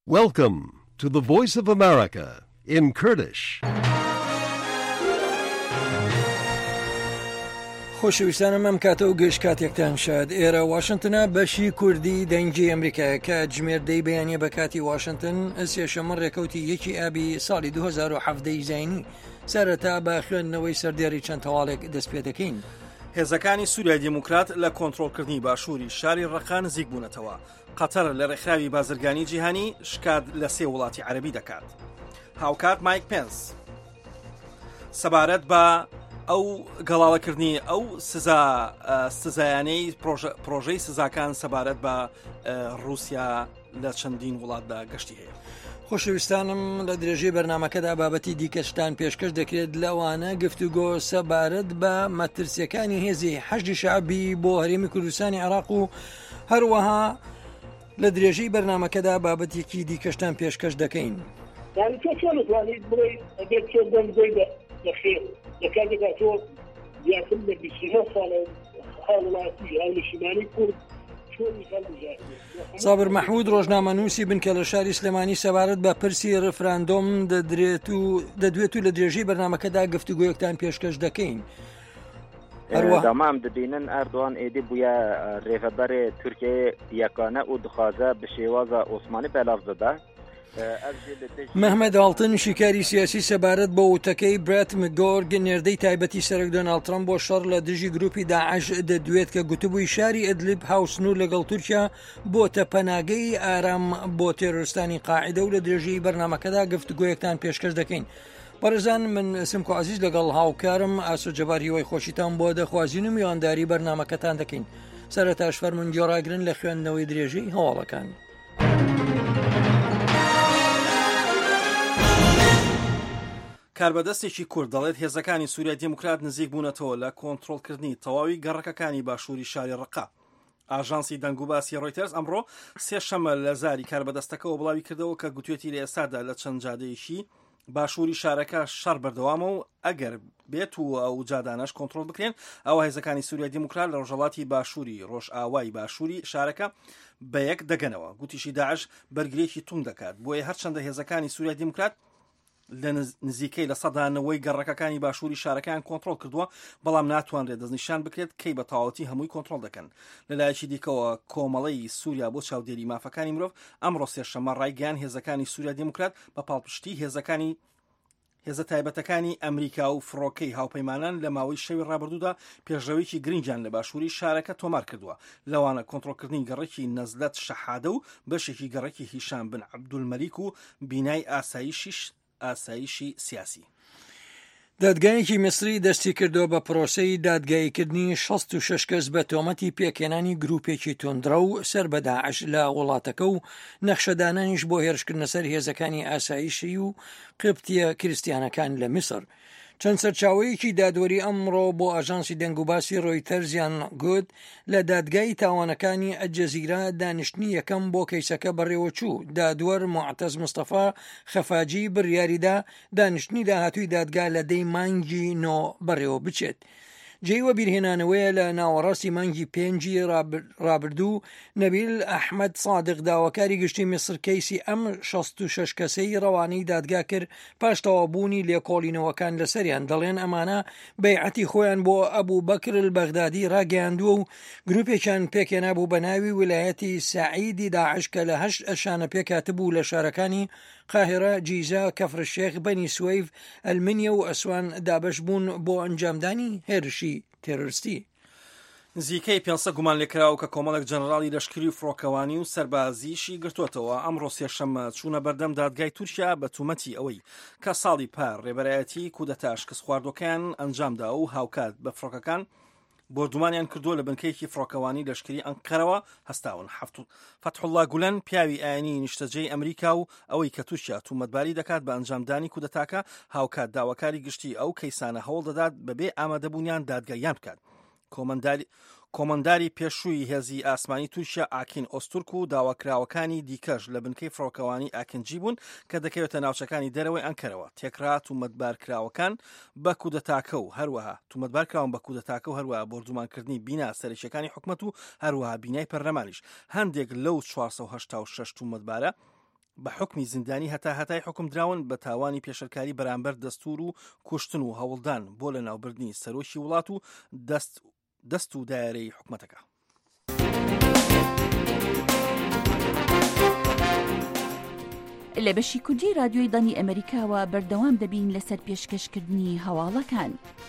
Welcome to the Voice of America in Kurdish. خۆشەویستانم ئەم کاتە و گەشت کاتێکتان شاد ئێرە واشنتنە بەشی کوردی دەنگی ئەمریکایە کە جمێردەی بەیانیە بە کاتی واشنتن سێشەمە ڕێکەوتی یەکی ئابی ساڵی 2017 زینی سەرەتا بە خوێندنەوەی سەردیاری چەند تەواڵێک دەست پێ دەکەین. هێزەکانی سووریای دیموکرات لە کۆنتڕۆلکردنی باشووری شاری ڕەقا نزیک بوونەتەوە. قەتەر لە ڕێکخراوی بازرگانی جیهانی شکات لە 3 وڵاتی عەرەبی دەکات. هاوکات مایک پێنس سەبارەت بە ئەو گەڵاوەکردنی ئەو سزایانەی پرۆژەی سزاکان سەبارەت بە رووسیا لە چەندین وڵاتدا گەشتی هەیە. خۆشەویستانم لە درێژەی بەرنامەکەدا بابەتی دیکەشتان پێشکەش دەکرێت لەوانە گفتوگۆ سەبارەت بە مەترسیەکانی هێزی حەشدی شەعبی بۆ هەرێمی کوردستانی عێراق و هەروەها لە درێژەی بەرنامەکەدا بابەتێکی دیکەشتان پێشکەش دەکەین. يعني شو نتوانيت بري أجيب شو دم زيدة لخير لكذا شو يعتمد بالشمال صار حالاتي هاي الشمالي كل شو اللي صابر محمود ڕۆژنامەنووسی بن کە لە شاری سلێمانی سەبارەت بە پرسی ڕفراندۆم دەدوێت و لە درێژەی بەرنامەکەدا گفتوگۆیەکتان پێشکەش دەکەین. دەمام دەبینن ئەردوان ئێدی بووە ڕێڤەبەرێ تورکیە یەکانە و دخوازە بە شێوازە ئۆسمانی بەلاف دەدا. مەحمەد ئاڵتن شیکاری سیاسی سەبارەت بە وتەکەی برات مگۆرگ نێردەی تایبەتی سەرۆک دۆناڵد ترامپ بۆ شەڕ لە دژی گروپی داعش دەدوێت کە گوتبووی شاری ئەدلیب هاوسنوور لەگەڵ تورکیا بۆتە پەناگەی ئارام بۆ تێرۆریستانی قاعیدە و لە درێژەی بەرنامەکەدا گفتوگۆیەکتان پێشکەش دەکەین. بەڕێزان من سمکۆ عەزیز لەگەڵ هاوکارم ئاسۆ جەبار هیوای خۆشیتان بۆ دەخوازین و میوانداری بەرنامەکەتان دەکەین. سەرەتاش فەرمون گۆڕاگرن لە خوێندنەوەی درێژەی هەواڵەکان. کاربەدەستێکی کورد دەڵێت هێزەکانی سووریای دیموکرات نزیک بوونەتەوە لە کۆنتڕۆلکردنی تەواوی گەڕەکەکانی باشووری شاری ڕەقا. ئاژانسی دەنگوباسی ڕۆیتەرز ئەمڕۆ سێشەمە لە زاری کاربەدەستەکەەوە بڵاوی کردەوە کە گوتوێتی لە ئێستادا لە چەند جادەیەکی باشووری شارەکە شەڕ بەردەوامە و ئەگەر بێت و ئەو جادانەش کۆنتڕۆل بکرێن ئەوە هێزەکانی سووریای دیموکرات لە ڕۆژهەڵاتی باشووری ڕۆژئاوای باشووری شارەکە بە یەک دەگەنەوە. گوتیشی داعش بەرگرێکی تون دەکات بۆیە هەرچەندە هێزەکانی سووریای دیموکرات لە نزیکەی لە سەدانەوەی گەڕەکەکانی باشووری شارەکان کۆنتڕۆل کردووە بەڵام ناتوانرێت دەستنیشان بکرێت کەی بە تەواوەتی هەمووی کۆنتڕۆل دەکەن. لەلایەکی دیکەوە کۆمەڵەی سووریا بۆ چاودێری مافەکانی مرۆڤ ئەمڕۆ سێشەمە ڕایگەیاند هێزەکانی سووریا دیموکرات بە پاڵپشتی هێزە تایبەتەکانی ئەمریکا و فڕۆکەی هاوپەیمانان لە ماوەی شەوی ڕابردوودا پێشڕەوێکی گرنگیان لە باشووری شارەکە تۆمار کردووە. لەوانە کۆنتڕۆلکردنی گەڕێکی نەزلەت شەحادە و بەشێکی گەڕێکی هیشام بن عەبدولمەلیک و بینای ئاسایشی سیاسی. دادگایەکی میسری دەستی کردووە بە پرۆسەی دادگاییکردنی 66 کەس بە تۆمەتی پێکێنانی گروپێکی تۆندرە و سەر بە داعش لە وڵاتەکە و نەخشەدانانیش بۆ هێرشکردنە سەر هێزەکانی ئاسایشی و قبتیە کریستیانەکان لە میسر. چەند سەرچاوەیەکی دادوەری ئەمڕۆ بۆ ئاژانسی دەنگوباسی ڕۆیتەرزیان گوت لە دادگای تاوانەکانی ئەلجەزیرە دانیشتنی یەکەم بۆ کەیسەکە بەڕێوەچوو. دادوەر معتەز مستەفا خەفاجی بڕیاریدا دانیشتنی داهاتووی دادگا لە دەی مانگی 9 بەڕێوە بچێت. جێوە بیرهێنانەوەیە لە ناوەڕاستی مانگی 5 ڕابردوو نەبیل ئەحمەد سادق داواکاری گشتی میسر کەیسی ئەم 66 کەسەی ڕەوانەی دادگا کرد پاش تەوابوونی لێکۆڵینەوەکان لەسەریان. دەڵێن ئەمانە بەیعەتی خۆیان بۆ ئەبوو بەکر البەغدادی ڕاگەیاندووە و گروپێکیان پێکێنابوو بە ناوی ویلایەتی سەعیدی داعش کە لە 8 ئەشانە پێکاتبوو لە شارەکانی قاهرە، جیزە، کەفرشێخ، بەنی سوەیف، ئەلمنیە و ئەسوان دابەش بوون بۆ ئەنجامدانی هێرشی تێرۆریستی. نزیکەی 500 گومان لێکراوە کە کۆمەڵێک جەنەڕاڵی لەشکری و فڕۆکەوانی و سەربازیشی گرتووەتەوە. ئەمڕۆ سێشەمە چوونە بەردەم دادگای تورکیا بە تومەتی ئەوەی کە ساڵی پار ڕێبەرایەتی کودەتا شکست خواردوەکان ئەنجامدا و هاوکات بە فڕۆکەکان بۆردومانیان کردووە لە بنکەیەکی فڕۆکەوانی لەشکری ئەنقەرەوە هەستاون. فەتحوڵڵا گولەن پیاوی ئاینی نیشتەجێی ئەمریکا و ئەوەی کە تورکیا تومەتباری دەکات بە ئەنجامدانی کودەتاکە هاوکات داواکاری گشتی ئەو کەیسانە هەوڵ دەدات بەبێ ئامادەبوونیان دادگایان بکات. کۆمەنداری پێشووی هێزی ئاسمانی تورکیا ئاکین ئۆستورک و داواکراوەکانی دیکەش لە بنکەی فڕۆکەوانی ئاکنجی بوون کە دەکەوێتە ناوچەکانی دەرەوەی ئەنکەرەوە. تێکرا تومەتبارکراوەکان بە کودەتاکە و هەروەها تومەتبارکراون بە کودەتاکە و هەروەها بۆردومانکردنی بینا سەرکیەکانی حکومەت و هەروەها بینای پەرلەمانیش. هەندێک لەو 486 تومەتبارە بە حکمی زیندانی هەتای حکم دراون بە تاوانی پێشەرکاری بەرامبەر دەستور و کوشتن و هەوڵدان بۆ لە ناوبردنی سەرۆکی وڵات و دەست و دایرەی حکومەتەکە. لە بەشی کوردی رادیۆی دانی ئەمریکاوە بەردەوام دەبین لەسەر پێشکەشکردنی هەواڵەکان.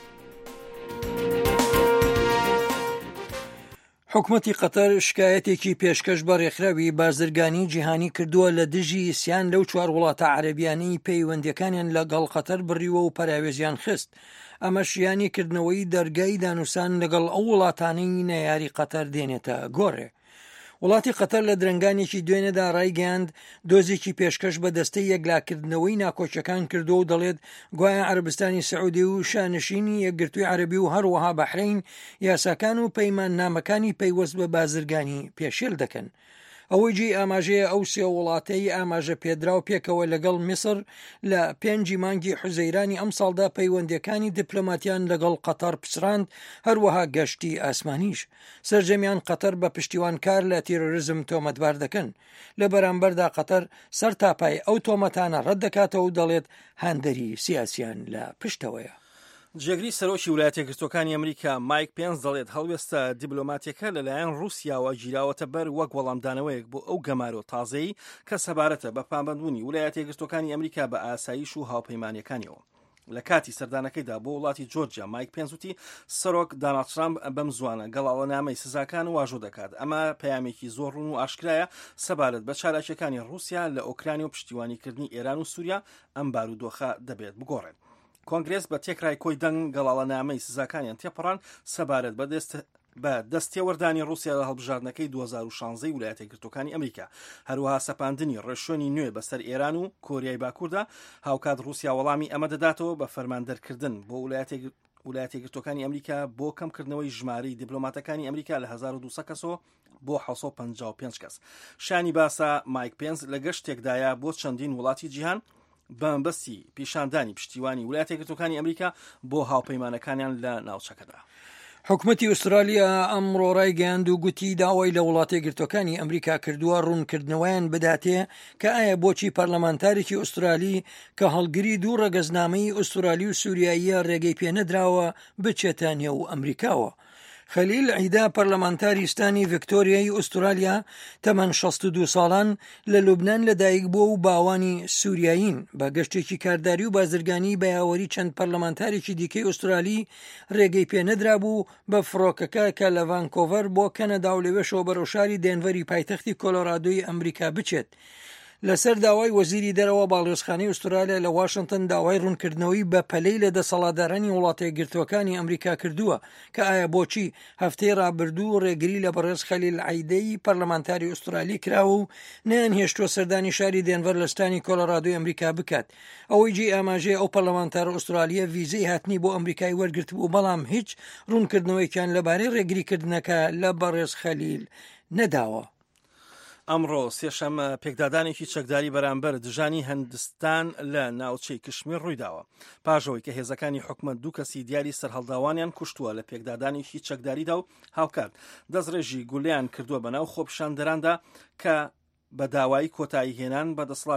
حکومەتی قەتەر شکایەتێکی پێشکەش بە ڕێکخراوی بازرگانی جیهانی کردووە لە دژی ئیسیان لەو 4 وڵاتە عەرەبیانەی پەیوەندیەکانیان لەگەڵ قەتەر بڕیوە و پەراوێزیان خست. ئەمە شیانیکردنەوەی دەرگای دانووسان لەگەڵ ئەو وڵاتانەی نەیاری قەتەر دێنێتە گۆڕێ. وڵاتی قەتەر لە درنگانێکی دوێنێدا ڕایگەاند دۆزێکی پێشکەش بە دەستەی یەکلاکردنەوەی ناکۆچەکان کردو و دەڵێت گوایە عەرەبستانی سەعودی و شانشینی یەکگرتووی عەرەبی و هەروەها بەحرین یاساکان و پەیمان نامەکانی پەیوەست بە بازرگانی پێشێل دەکەن. ئەوەی جێی ئاماژەیە ئەو 3 وڵاتەی ئاماژە پێدرا و پێکەوە لەگەڵ میسر لە 5 مانگی حوزەیرانی ئەم ساڵدا پەیوەندیەکانی دیپلۆماتیان لەگەڵ قەتەر پچڕاند، هەروەها گەشتی ئاسمانیش. سەرجەمیان قەتەر بە پشتیوانکار لە تیرۆریزم تۆمەتبار دەکەن. لە بەرامبەردا قەتەر سەر تاپای ئەو تۆمەتانە ڕەت دەکاتەوە و دەڵێت هاندەری سیاسیان لە پشتەوەیە. جێگری سەرۆکی ویلایەتە یەکگرتووەکانی ئەمریکا مایک پێنس دەڵێت هەڵوێستە دیبلۆماتیەکە لەلایەن رووسیاوە گیراوەتە بەر وەک وەڵامدانەوەیەک بۆ ئەو گەمارۆ تازەیی کە سەبارەتە بە پابەندبوونی ویلایەتە یەکگرتووەکانی ئەمریکا بە ئاسایش و هاوپەیمانیەکانیەوە. لە کاتی سەردانەکەیدا بۆ وڵاتی جۆرجیا مایک پێنس وتی سەرۆک دۆناڵد ترامپ بەم زوانە گەڵاوەنامەی سزاکان واژۆ دەکات. ئەمە پەیامێکی زۆر ڕوون و ئاشکرایە سەبارەت بە چالاکیەکانی رووسیا لە ئۆکرانی و پشتیوانیکردنی ئێران و سووریا ئەم بارودۆخە دەبێت بگۆڕێت. کۆنگرێس بە تێکرای کۆی دەنگ گەڵاوەنامەی سزاکانیان تێپەڕان سەبارەت بە دەستێوەردانی رووسیا لە هەڵبژاردنەکەی 2016 ویلایەتە یەکگرتووەکانی ئەمریکا، هەروەها سەپاندنی ڕێشۆنی نوێ بەسەر ئێران و کۆریای باکووردا. هاوکات رووسیا وەڵامی ئەمە دەداتەوە بە فەرماندەرکردن بۆ ویلایەتە یەکگرتووەکانی ئەمریکا بۆ کەمکردنەوەی ژمارەی دیبلۆماتەکانی ئەمریکا لە 1200 کەسەوە بۆ 755 کەس. شانی باسا مایک پێنس لە گەشتێکدایە بۆ چەندین وڵاتی جیهان بەمبەستی پیشاندانی پشتیوانی ویلایەتە یەکگرتووەکانی ئەمریکا بۆ هاوپەیمانەکانیان لە ناوچەکەدا. حکومەتی ئوسترالیا ئەمڕۆ ڕایگەیاند و گوتی داوای لە وڵاتە یەکگرتووەکانی ئەمریکا کردووە ڕوونکردنەوەیان بداتێ کە ئایا بۆچی پەرلەمانتارێکی ئوسترالی کە هەڵگری 2 ڕەگەزنامەی ئوسترالی و سووریاییە ڕێگەی پێ نەدراوە بچێتە نێو ئەمریکاوە. خەلیل عیدا پەرلەمانتاریستانی ڤیکتۆریای ئوسترالیا تەمەن 62 ساڵان لە لوبنان لەدایک بووە و باوانی سووریایین. بە گەشتێکی کارداری و بازرگانی بە یاوەری چەند پەرلەمانتارێکی دیکەی ئوسترالی ڕێگەی پێ نەدرا بوو بە فڕۆکەکە کە لە ڤانکۆڤەر بۆ کەنەدا و لەوێشەوە بەرەو شاری دێنڤەری پایتەختی کۆلۆرادۆی ئەمریکا بچێت. لەسەر داوای وەزیری دەرەوە باڵێۆزخانەی ئوسترالیا لە واشنگتن داوای ڕوونکردنەوەی بە پەلەی لە دەسەڵاتدارانی وڵاتە یەکگرتووەکانی ئەمریکا کردووە کە ئایا بۆچی هەفتەی ڕابردوو ڕێگری لە بەڕێز خەلیل عەیدەی پەرلەمانتاری ئوسترالی کراوە و نەیان هێشتووە سەردانی شاری دێنڤەر لە ستانی کۆلۆرادۆی ئەمریکا بکات. ئەوەی جێ ئاماژەیە ئەو پەرلەمانتارە ئوسترالیە ڤیزەی هاتنی بۆ ئەمریکای وەرگرت بوو، بەڵام هیچ ڕوونکردنەوەیکیان لەبارەی ڕێگریکردنەکە لە بەڕێز خەلیل نەداوە. ئەمڕۆ سێشەمە پێکدادانێکی چەکداری بەرامبەر دژانی هەندستان لە ناوچەی کشمیر ڕوویداوە پاشەوەی کە هێزەکانی حکومەت 2 کەسی دیاری سەرهەڵداوانیان کوشتووە لە پێکدادانێکی چەکداریدا و هاوکات دەستڕێژی گولیان کردووە بەناو خۆپیشاندەراندا کە بە داوای کۆتایی هێنان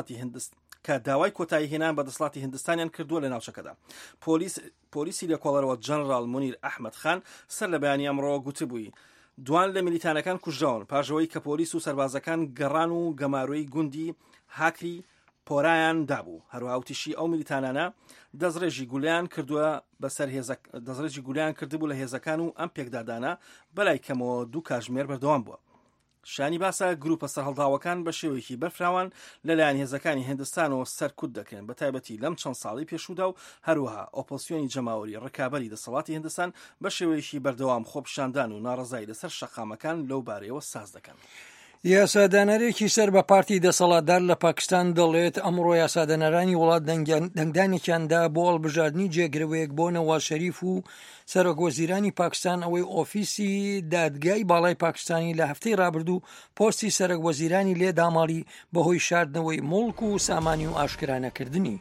بە دەسڵاتی هندستانیان کردووە لە ناوچەکەدا. پۆلیسی لە کۆڵەرەوە جەنەڕاڵ مونیر ئەحمەد خان سەر لە بەیانی ئەمڕۆ گوتبووی دوان لە میلیتانەکان کوژراون پاشەوەی کە پۆلیس و سەربازەکان گەڕان و گەماروی گوندی هاکری پۆرایان دابوو. هەروەهاوتیشی ئەو میلیتانانە دەستڕێژی گولیان کردبوو لە هێزەکان و ئەم پێکدادانە بەلای کەمەوە 2 کاتژمێر بەردەوام بووە. شانی باسا گروپە سەرهەڵداوەکان بە شێوەیەکی بەرفراوان لەلایەن هێزەکانی هندستانەوە سەرکوت دەکرێن بە تایبەتی لەم چەند ساڵی پێشوودا و هەروەها ئۆپۆزیسیۆنی جەماوەری ڕکابەری دەسەڵاتی هندستان بە شێوەیەکی بەردەوام خۆپیشاندان و ناڕەزایی لەسەر شەقامەکان لەو بارەیەوە ساز دەکەن. یاسادانەرێکی سەر بە پارتی دەسەڵاتدار لە پاکستان دەڵێت ئەمڕۆ یاسادەنەرانی وڵات دەنگدانێکیاندا بۆ هەڵبژاردننی جێگرەوەیەک بۆ نەواز شەریف و سەرۆکوەزیرانی پاکستان ئەوەی ئۆفیسی دادگای باڵای پاکستانی لە هەفتەی ڕابردوو پۆستی سەرۆکوەزیرانی لێداماڵی بەهۆی شاردنەوەی موڵک و سامانی و ئاشکرانەکردنی.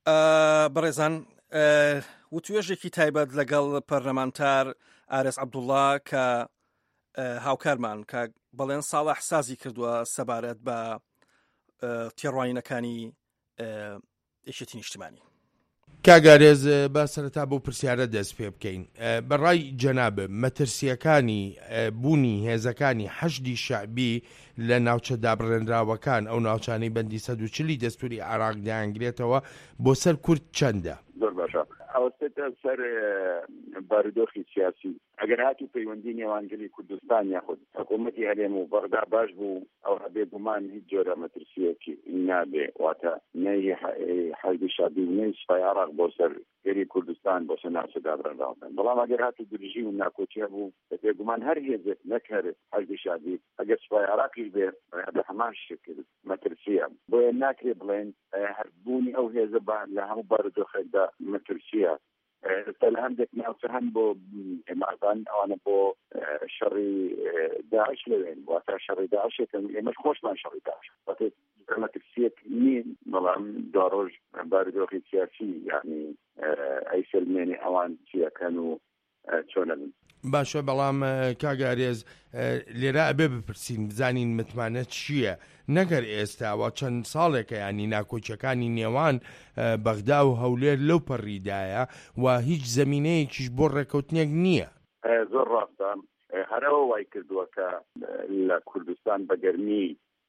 بەڕێزان وتوێژێکی تایبەت لەگەڵ پەرلەمانتار ئارێز عەبدوڵڵا کە هاوکارمان کە بەڵێن ساڵە حسازی کردووە سەبارەت بە تێڕوانینەکانی یەکێتی نیشتیمانی. کاگارێز با سەرەتا بۆ پرسیارە دەست پێ بکەین. بەڕای جەنابە مەترسیەکانی بوونی هێزەکانی حەشدی شەعبی لە ناوچە دابڕێنراوەکان ئەو ناوچانەی بەندی 140 دەستوری عێراق دایانگرێتەوە بۆ سەر کورد چەندە؟ زۆر باشە. ئەوەستە سەر بارودۆخی سیاسی ئەگەر هاتی پەیوەندی نێوانگەلی کوردستان یاخود حکوومەتی هەرێم و بەغدا باش بوو ئەو بێگومان هیچ جۆرە مەترسیەکی نابێ واتە نەی حەشدی شەعبی و نەی سوپای عێراق بۆ سەر گەری کوردستان بۆ سەر ناوچە دابڕێنراوەکان. بەڵام ئەگەر هاتی دروژی و ناکۆچیە بوو بێگومان هەر هێزێک نەکەر حەشدی شەعبی ئەگەر سوپای عێراقیش بێ بە هەمان شکل مەترسیە بۆیە ناکرێ بڵێن هەربوونی ئەو هێزە لە هەموو بارودۆخێکدا مەترسیە. ئێستا هەندێک ناوچە هەن بۆ ئێمەزان ئەوانە بۆ شەڕی داعش لەوێن واتە شەڕی داعشێکن ئێمەش خۆشمان شەڕی داعش مەترسیەک نین بەڵام داڕۆژ بارودۆخی سیاسی یعنی ئەیسلمێنی ئەوان چیەکەن و چۆنن. باشە بەڵام کاگارێز لێرە ئەبێ بپرسین بزانین متمانە چییە نەگەر ئێستاوە چەند ساڵێکە ینی ناکۆچەکانی نێوان بەغدا و هەولێر لەو پەڕیدایە و هیچ زەمینەیەکیش بۆ ڕێکەوتنێک نییە. زۆر ڕاستە هەرەوە وای کردووە کە لە کوردستان بەگەرمی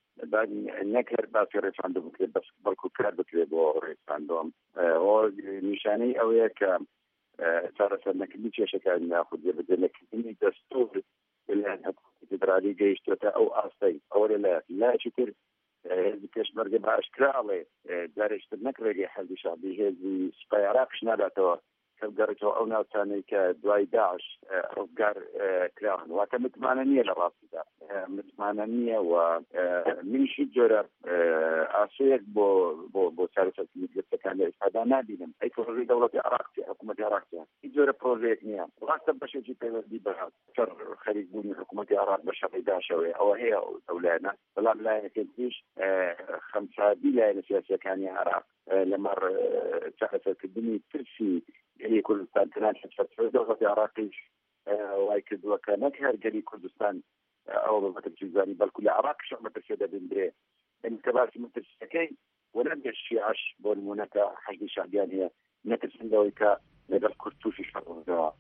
نەکرد باسی ڕێچاندە بکرێت بەڵکو کار بکرێت بۆ ڕێچاندۆم نیشانەی ئەوەیە کە چارەسەرنەکردنی کێشەکانی ناخود بەدەستنەکردنی دەستور لەلایەن حکومەتی فێدرالی گەیشتووەتە ئەو ئاستەی ئەوە لایەکی تر هێزی پێشمەرگە بەئاشکراڵێ جارێشتر نەکرێگەی حەشدی شەعبی هێزی سوپای عێراقش ناداتەوە کە بگەڕێتەوە ئەو ناوچانەی کە دوای داعش ڕزگار کراون واتە متمانە نییە لە ڕاستیدا متمانە نییە و منیشی جۆرە ئاسوەیەک بۆ چارەسەرکردنی گرفتەکان لە ئێستادا نابینم ئەی پرۆژەی دەوڵەتی عێراقی حکوومەتی عێراقیە هیچ جۆرە پرۆژەیەک نییە ڕاستە بەشێکی پەیوەندی بە خەریک بوونی حکوومەتی عێراق بە شەڕی داعشەوەی ئەوە هەیە ئەو لایەنە بەڵام لایەنەکەی تریش خەمسادی لایەنە سیاسیەکانی عێراق لەمەڕ چارەسەرکردنی ترسی گەری کوردستان تەنان حەجفەتەوەی دەوڵەتی عێراقیش وای کردووە کە نەک هەر گەری کوردستان ئەوە بە مەترسیزانی بەڵکو لە عێراقش مەترسیە دەبێنرێ کە باسی مەترسیەکەی وەنەبێ شیعەش بۆ نمونەکە حەشدی شەعبیان هەیە نەترسندەوەی کە لەگەڵ کورد تووشی شەڕەوەدەوە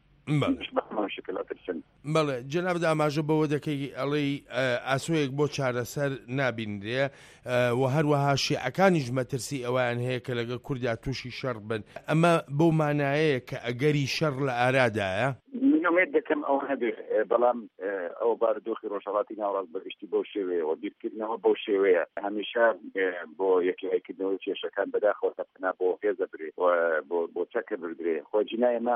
بەڵێ جەناب ئاماژە بەوە دەکەی ئەڵێی ئاسوەیەک بۆ چارەسەر نابینرێ و هەروەها شیعەکانیش مەترسی ئەویان هەیە کە لەگەڵ کوردیا تووشی شەڕ بن ئەمە بەو مانایەیە کە ئەگەری شەڕ لە ئارادایە منوێت دەکەم ئەو هەبێ بەڵام ئەو بارودۆخی ڕۆژهەڵاتی ناوەڕاست بەگشتی بەو شێوەیە و بیرکردنەوە بەو شێوەیە هەمیشە بۆ یەکێکردنەوەی کێشەکان بەداخەوە تەقنا بۆ هێزە برێ بۆ چەکە بردرێ خۆجینای ئەمە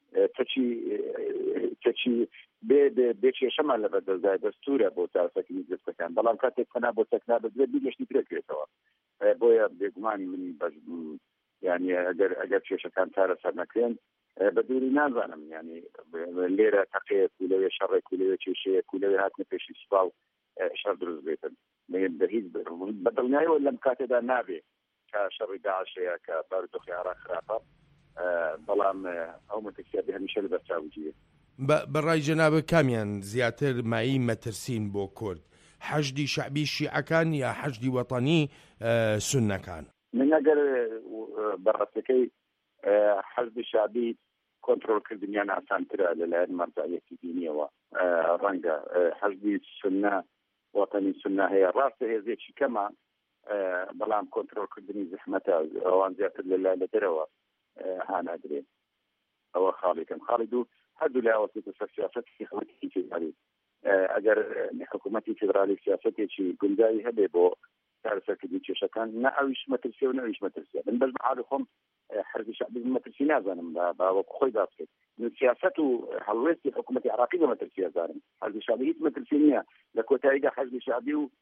تەچی بێ کێشەمان لە بەردەستدا دەستورە بۆ چارەسەرکردنی گرفتەکان بەڵام کاتێک فەنا بۆ چەکنا بەدرێت بیگەشتی پێکرێتەوە بۆیە بێگومان من یعنی ئەگەر کێشەکان چارەسەر نەکرێن بە دووری نازانم ینی لێرە تەقەیەک و لەوێ شەڕێک و لەوێ کێشەیەک و لەوێ هاتنە پێشی سوپا و شەڕ دروست بێتن هیچ بەدڵنیایەوە لەم کاتێدا نابێ کە شەڕی داعشەیە کە بارودۆخی عێراق خراپە بەڵام ئەو مەترسیە هەمیشە لە بەرچاوجیە. بەڕای جەنابە کامیان زیاتر مایی مەترسین بۆ کورد حەشدی شەعبی شیعەکان یا حەشدی وەتەنی سوننەکان؟ من ئەگەر بەڕاستەکەی حەشدی شەعبی کۆنتڕۆڵکردنیان ئاسانترە لەلایەن مەرجعیەتی دینیەوە ڕەنگە حەشدی سوننە وەتەنی سوننە هەیە ڕاستە هێزێکی کەمە بەڵام کۆنتڕۆڵکردنی زەحمەتە ئەوان زیاتر لە دەرەوە هانادرێن ئەوە خاڵێکم خاڵید و هەردوو لاوەسێتە سەر سیاسەتی حکومەتی فێدرالی ئەگەر حکومەتی فێدرالی سیاسەتێکی گونجایی هەبێ بۆ چارەسەرکردنی کێشەکان نە ئەویش مەترسیە و نەویش مەترسیە من بەس بەحالی خۆم حەزبی شەعبی مەترسی نازانم باوەکو خۆی دابکەیت سیاسەت و هەڵوێستی حکومەتی عێراقی بە مەترسیە زانم حەزبی شەعبی هیچ مەترسی نییە لە کۆتاییدا حەزبی شەعبی و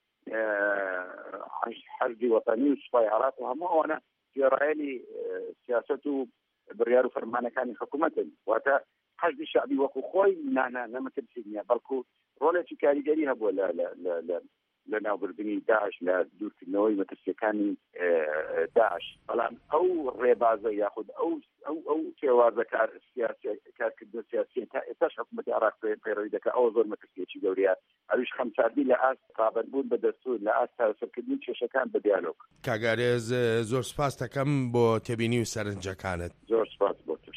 حەزبی وەتەنی و سوپای عێراق و هەموو ئەوانە جێڕایەلی سیاسەت و بڕیار و فەرمانەکانی حکوومەتن واتە حەزبی شەعبی وەکو خۆی نەمەترسی نییە بەڵکو ڕۆڵێکی کاریگەری هەبووە لە ناوبردننی داعش لە دوورکردنەوەی مەترسیەکانی داعش بەڵام ئەو ڕێبازە یاخود ئەو کێوازە کارکردن سیاسی تا ئێستاش حکوومەتی عێراق پەیڕەوی دەکات ئەوە زۆر مەترسیەکی گەورەیە ئەویش خەمچاردی لە ئاست پابەندبوون بە دەستور لە ئاست چارەسەرکردنی کێشەکان بە دیالۆگ. کاگارێز زۆر سپاس دەکەم بۆ تێبینی و سەرنجەکانت. زۆر سپاس بۆ توش.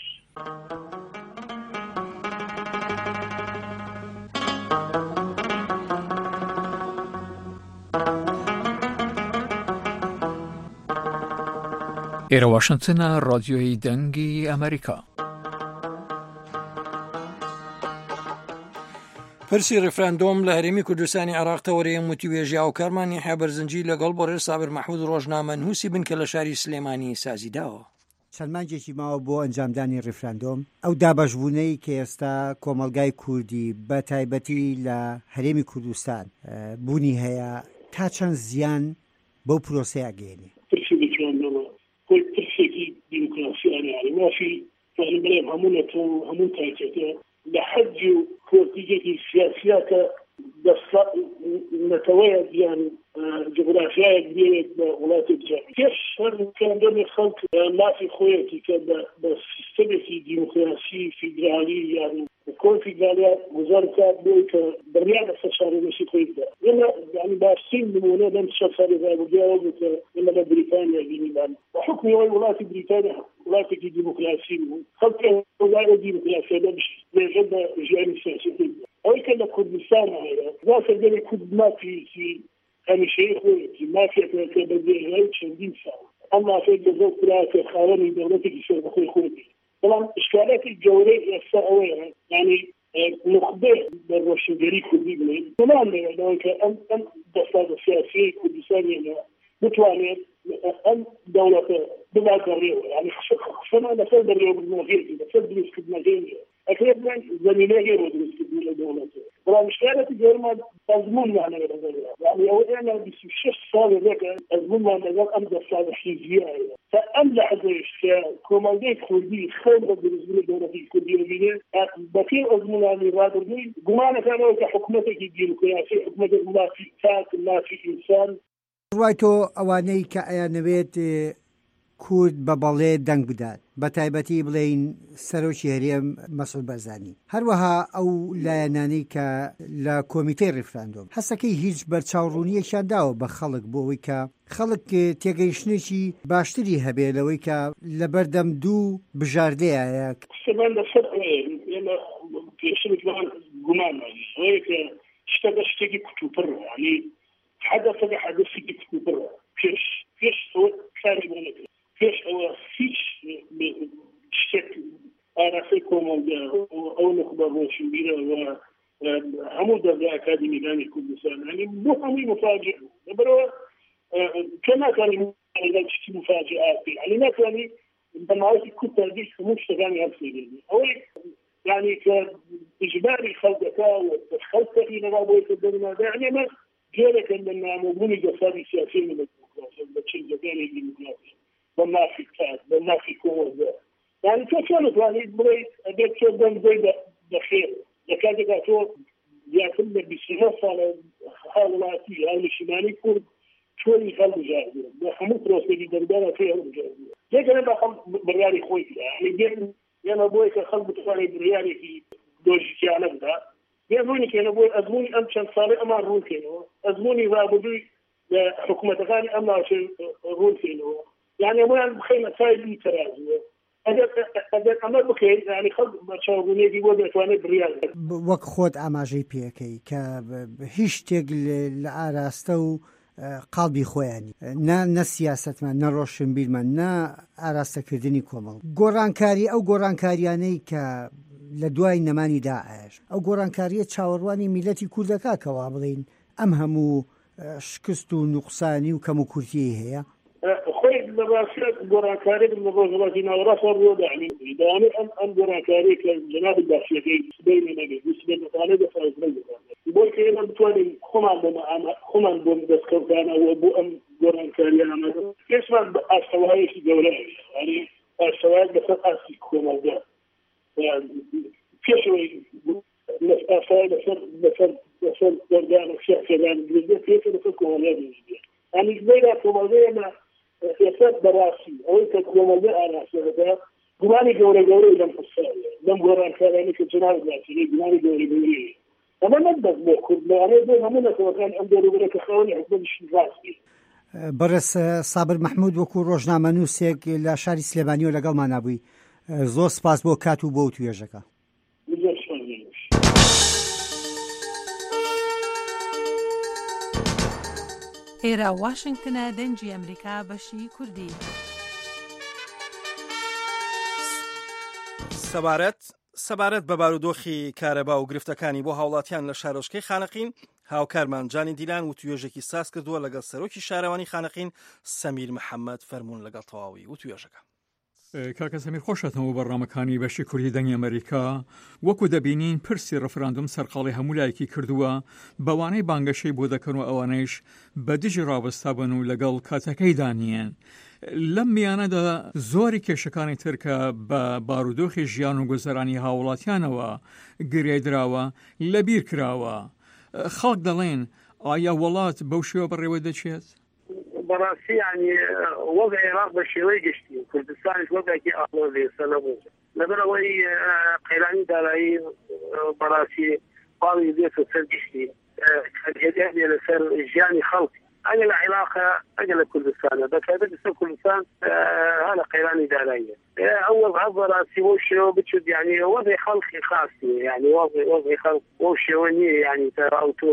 ئێرە واشنگتنە ڕادیۆی دەنگی ئەمریکا. پرسی ڕفراندۆم لە هەرێمی کوردستانی عێراق تەوەرەیە متیوێژی ئاوکارمانی حێبەرزنجی لەگەڵ بۆڕێ سابر مەحموود ڕۆژنامە نووسی بن کە لە شاری سلێمانی سازیداوە. چەند مانجێکی ماوە بۆ ئەنجامدانی ڕفراندۆم ئەو دابەشبوونەی کە ئێستا کۆمەلگای کوردی بە تایبەتی لە هەرێمی کوردستان بوونی هەیە تا چەند زیان بەو پرۆسەیە گەێنێ. پرسێکی دیموکراسیانە مافی بڵێم هەموو تایکێتە لە حەج و کۆرتیجێکی سیاسیاتە نەتەوەیە یان جغرافیایەک بێت بە وڵاتی جاری پێش هەرکەندەمی خەڵک مافی خۆیەتی کە بە سیستەمێکی دیموکراسی فیدرالی یان کۆنفیدرالیا گوزار کات بۆی کە بڕیان لەسەر شارێنشی خۆی بدا ئێمە یعنی باشترین نمونە لەم چەند ساڵی ڕابردووە بوو کە ئێمە لە بریتانیا بینیمان بە حکمی ئەوەی وڵاتی بریتانیا وڵاتێکی دیموکراسی بوو خەڵکی وڵاتی دیموکراسی لێژە بە ژیانی سیاسی بدا ئەوەی کە لە کوردستان هەیە سەردەمی کورد مافی هەمیشەی خۆیەتی مافیەکە کە بە دێژای چەندین ساڵ ئەم مافیە لەگەڵ کراکە خاوەنی دەوڵەتێکی سەربەخۆی خۆیەتی بەڵام ئشکالێکی گەورەی ئێستا ئەوەیە یعنی نخبه بە ڕۆشنگەری کوردی بڵێن بەڵام لەوەی کە ئەم دەسەڵاتە سیاسی کوردستانی بتوانێت ئەم دەوڵەتە ببات بەڕێوە یعنی خسەمان لەسەر بەڕێوەبردنەوەکێتی لەسەر دروستکردنەکەی ئەکرێت من زەمینەیە بۆ دروستکردن لە دەوڵەتە بەڵام شکایەتی گەورەمان ئەزموونمانەیە لەگەڵ یعنی ئەوە ئێمە 26 ساڵێ دەکە ئەزموونمان لەگەڵ ئەم دەسەڵاتە حیزبیە هەیە تا ئەم لەحەزەیەش کە کۆمەلگەی کوردی خەڵ بە دروستبوونی دەوڵەتی کوردی ببینێ بەپێی ئەزموونانی ڕابردووی گومانەکانەوە کە حکوومەتێکی دیموکراسی حکوومەتێک مافی تاک مافی ئینسان ڕوای تۆ ئەوانەی کە ئەیانەوێت کورد بە بەڵێ دەنگ بدات بە تایبەتی بڵێین سەرۆکی هەرێم مەسعود بەرزانی هەروەها ئەو لایەنانەی کە لە کۆمیتەی ڕفراندۆم هەستەکەی هیچ بەرچاوڕوونیەکیان داوە بە خەڵک بۆ ئەوەی کە خەڵک تێگەیشتنێکی باشتری هەبێ لەوەی کە لە بەردەم دوو بژاردەیە سەبان لەسەر ئێمە پێشمان گومانمانی ئەوەیە کە شتە بە شتێکی کوتوپڕ ینی حدثە حدثێکی کوتوپڕ پێش ئەوە کاری بۆ نەکرد پێش ئەوە هیچ شتێک ئاراسی کۆمەلگا ئەو نخبە ڕۆشنبیرە و هەموو دەرگا ئەکادمیەکانی کوردستان ینی بۆ هەمووی مفاجئ لەبەرەوە کە ناتوانین شتی مفاجئاتی ینی ناتوانین بەماوەتی کورد تەرجیح هەموو شتەکانی هەڵسێنێنی ئەوەی یعنی کە ئیجباری خەڵکەکە و خەڵک تەقینەوە بۆی کە دەرنادا ینی ئەمە جۆرێکە لە نامۆبوونی دەسەڵاتی سیاسی لە دیموکراسی بە چنجەکانی دیموکراسی بە مافی کات بە مافی کۆمەلگا یعنی تۆ چۆن دەتوانیت بڵێیت ئەگەر تۆ دەنگ بدەی بەخێر لە کاتێکا تۆ زیاتر لە 29 ساڵە هاوڵاتی هاونشیمانی کورد چۆنی هەڵبژاردووە بە هەموو پرۆسێکی دەربارە پێی هەڵبژاردووە جێگەنە بە خەڵک بڕیاری خۆی یعنی ئێمە بۆی کە خەڵک بتوانێت بڕیارێکی دۆژیکیانە بدا بێزوونی کێنە بۆی ئەزموونی ئەم چەند ساڵی ئەمان ڕوونکەینەوە ئەزموونی ڕابردووی لە حکوومەتەکانی ئەم ناوچەی ڕوونکەینەوە یعنی ئەمەیان بخەینە تایبی تەرازوە ئەگەر ئەمە بکەین یعنی خەڵک بە چاوبوونێکی بۆ دەتوانێت بڕیار وەک خۆت ئاماژەی پێەکەی کە هیچ شتێک لە ئاراستە و قاڵبی خۆیانی نە سیاستمان نە ڕۆشنبیرمان نە ئاراستەکردنی کۆمەڵ گۆڕانکاری ئەو گۆڕانکاریانەی کە لە دوای نەمانی داعش ئەو گۆڕانکاریە چاوەڕوانی میلەتی کوردەکەکەوا بڵین ئەم هەموو شکست و نوقسانی و کەم و کورتی هەیە خۆی لە ڕاستیات گۆڕانکاری لە ڕۆژهەڵاتی ناوەڕاستە ڕۆداعنی داوامێت ئەم گۆڕانکاری کە جەناب باشیەکەی سبەی نەبێت سبەی دەتوانێت دەفرازمەند بۆی کە ئێمە بتوانین خۆمان بۆ دەستکەوتانەوە بۆ ئەم گۆڕانکاریە ئەمەدە پێشمان بە ئاستەوایەکی گەورەیە ینی ئاستەوایەک بەسەر ئاستی کۆمەلگا پێشەوەی ئاسای لەسەر مثلا دردان شخصيان جديدة كيف نفكوا هذه الجديدة يعني زينا كمالنا سياسات براسي أو أنت كمالنا راسي هذا جمالي جوري لم تصير لم جوران كلامي في جناب ناسي جمالي جوري أما نبض بكل ما أنا ده همنا كمان عندنا ربنا كخواني حكم الشفاسي بەڕێز سابر مححمود وەکو ڕۆژنامەنووسێک لە شاری سلێمانی و لەگەڵمان نبووی زۆر سپاس بۆ کات و بۆ توێژەکە. ئێرە واشنگتنە دەنجی ئەمریکا بەشی کوردی. سەبارەت بە بارودۆخی کارەبا و گرفتەکانی بۆ هاوڵاتیان لە شارۆچکەی خانەقین هاوکارمان جانی دیلان و توێژێکی ساز کردووە لەگەڵ سەرۆکی شارەوانی خانەقین سەمیر محەممەد فەرمونون لەگەڵ تەواوی و توێژەکە. کاکە سەمیر خۆشەتەوە بەڕامەکانی بەشی کوردی دەنگی ئەمریکا وەکو دەبینین پرسی ڕەفراندوم سەرقاڵی هەموو لایەکی کردووە بەوانەی بانگەشەی بۆ دەکەن و ئەوانەیش بە دژی ڕاوەستا بن و لەگەڵ کاتەکەی دانیێن. لەم میانەدا زۆری کێشەکانی ترکە بە بارودۆخی ژیان و گوزەرانی هاوڵاتیانەوە گرێدراوە لە بیر کراوە. خەڵک دەڵێن ئایا وڵات بەو شێوە بەڕێوە دەچێت؟ بەڕاستی ینی وەضع عێراق بە شێوەی گشتی کوردستانیش وەزێکی ئاڵۆزێسە نەبوو لەبەرەوەی قەیرانی دارایی بەڕاستی پاڵی دێتە سەر گشتی هێدێ لەسەر ژیانی خەڵک ئەگە لە عێراقە ئەگە لە کوردستانە بەتایبەت لەسەر کوردستان هە لە قەیرانی داراییە ئەوە بەڕاستی وەو شێوە بچوت یعنی وەضعی خەڵکی خاصی یعنی وەضعی خەڵک وەو شێوە نییە یعنی تەواو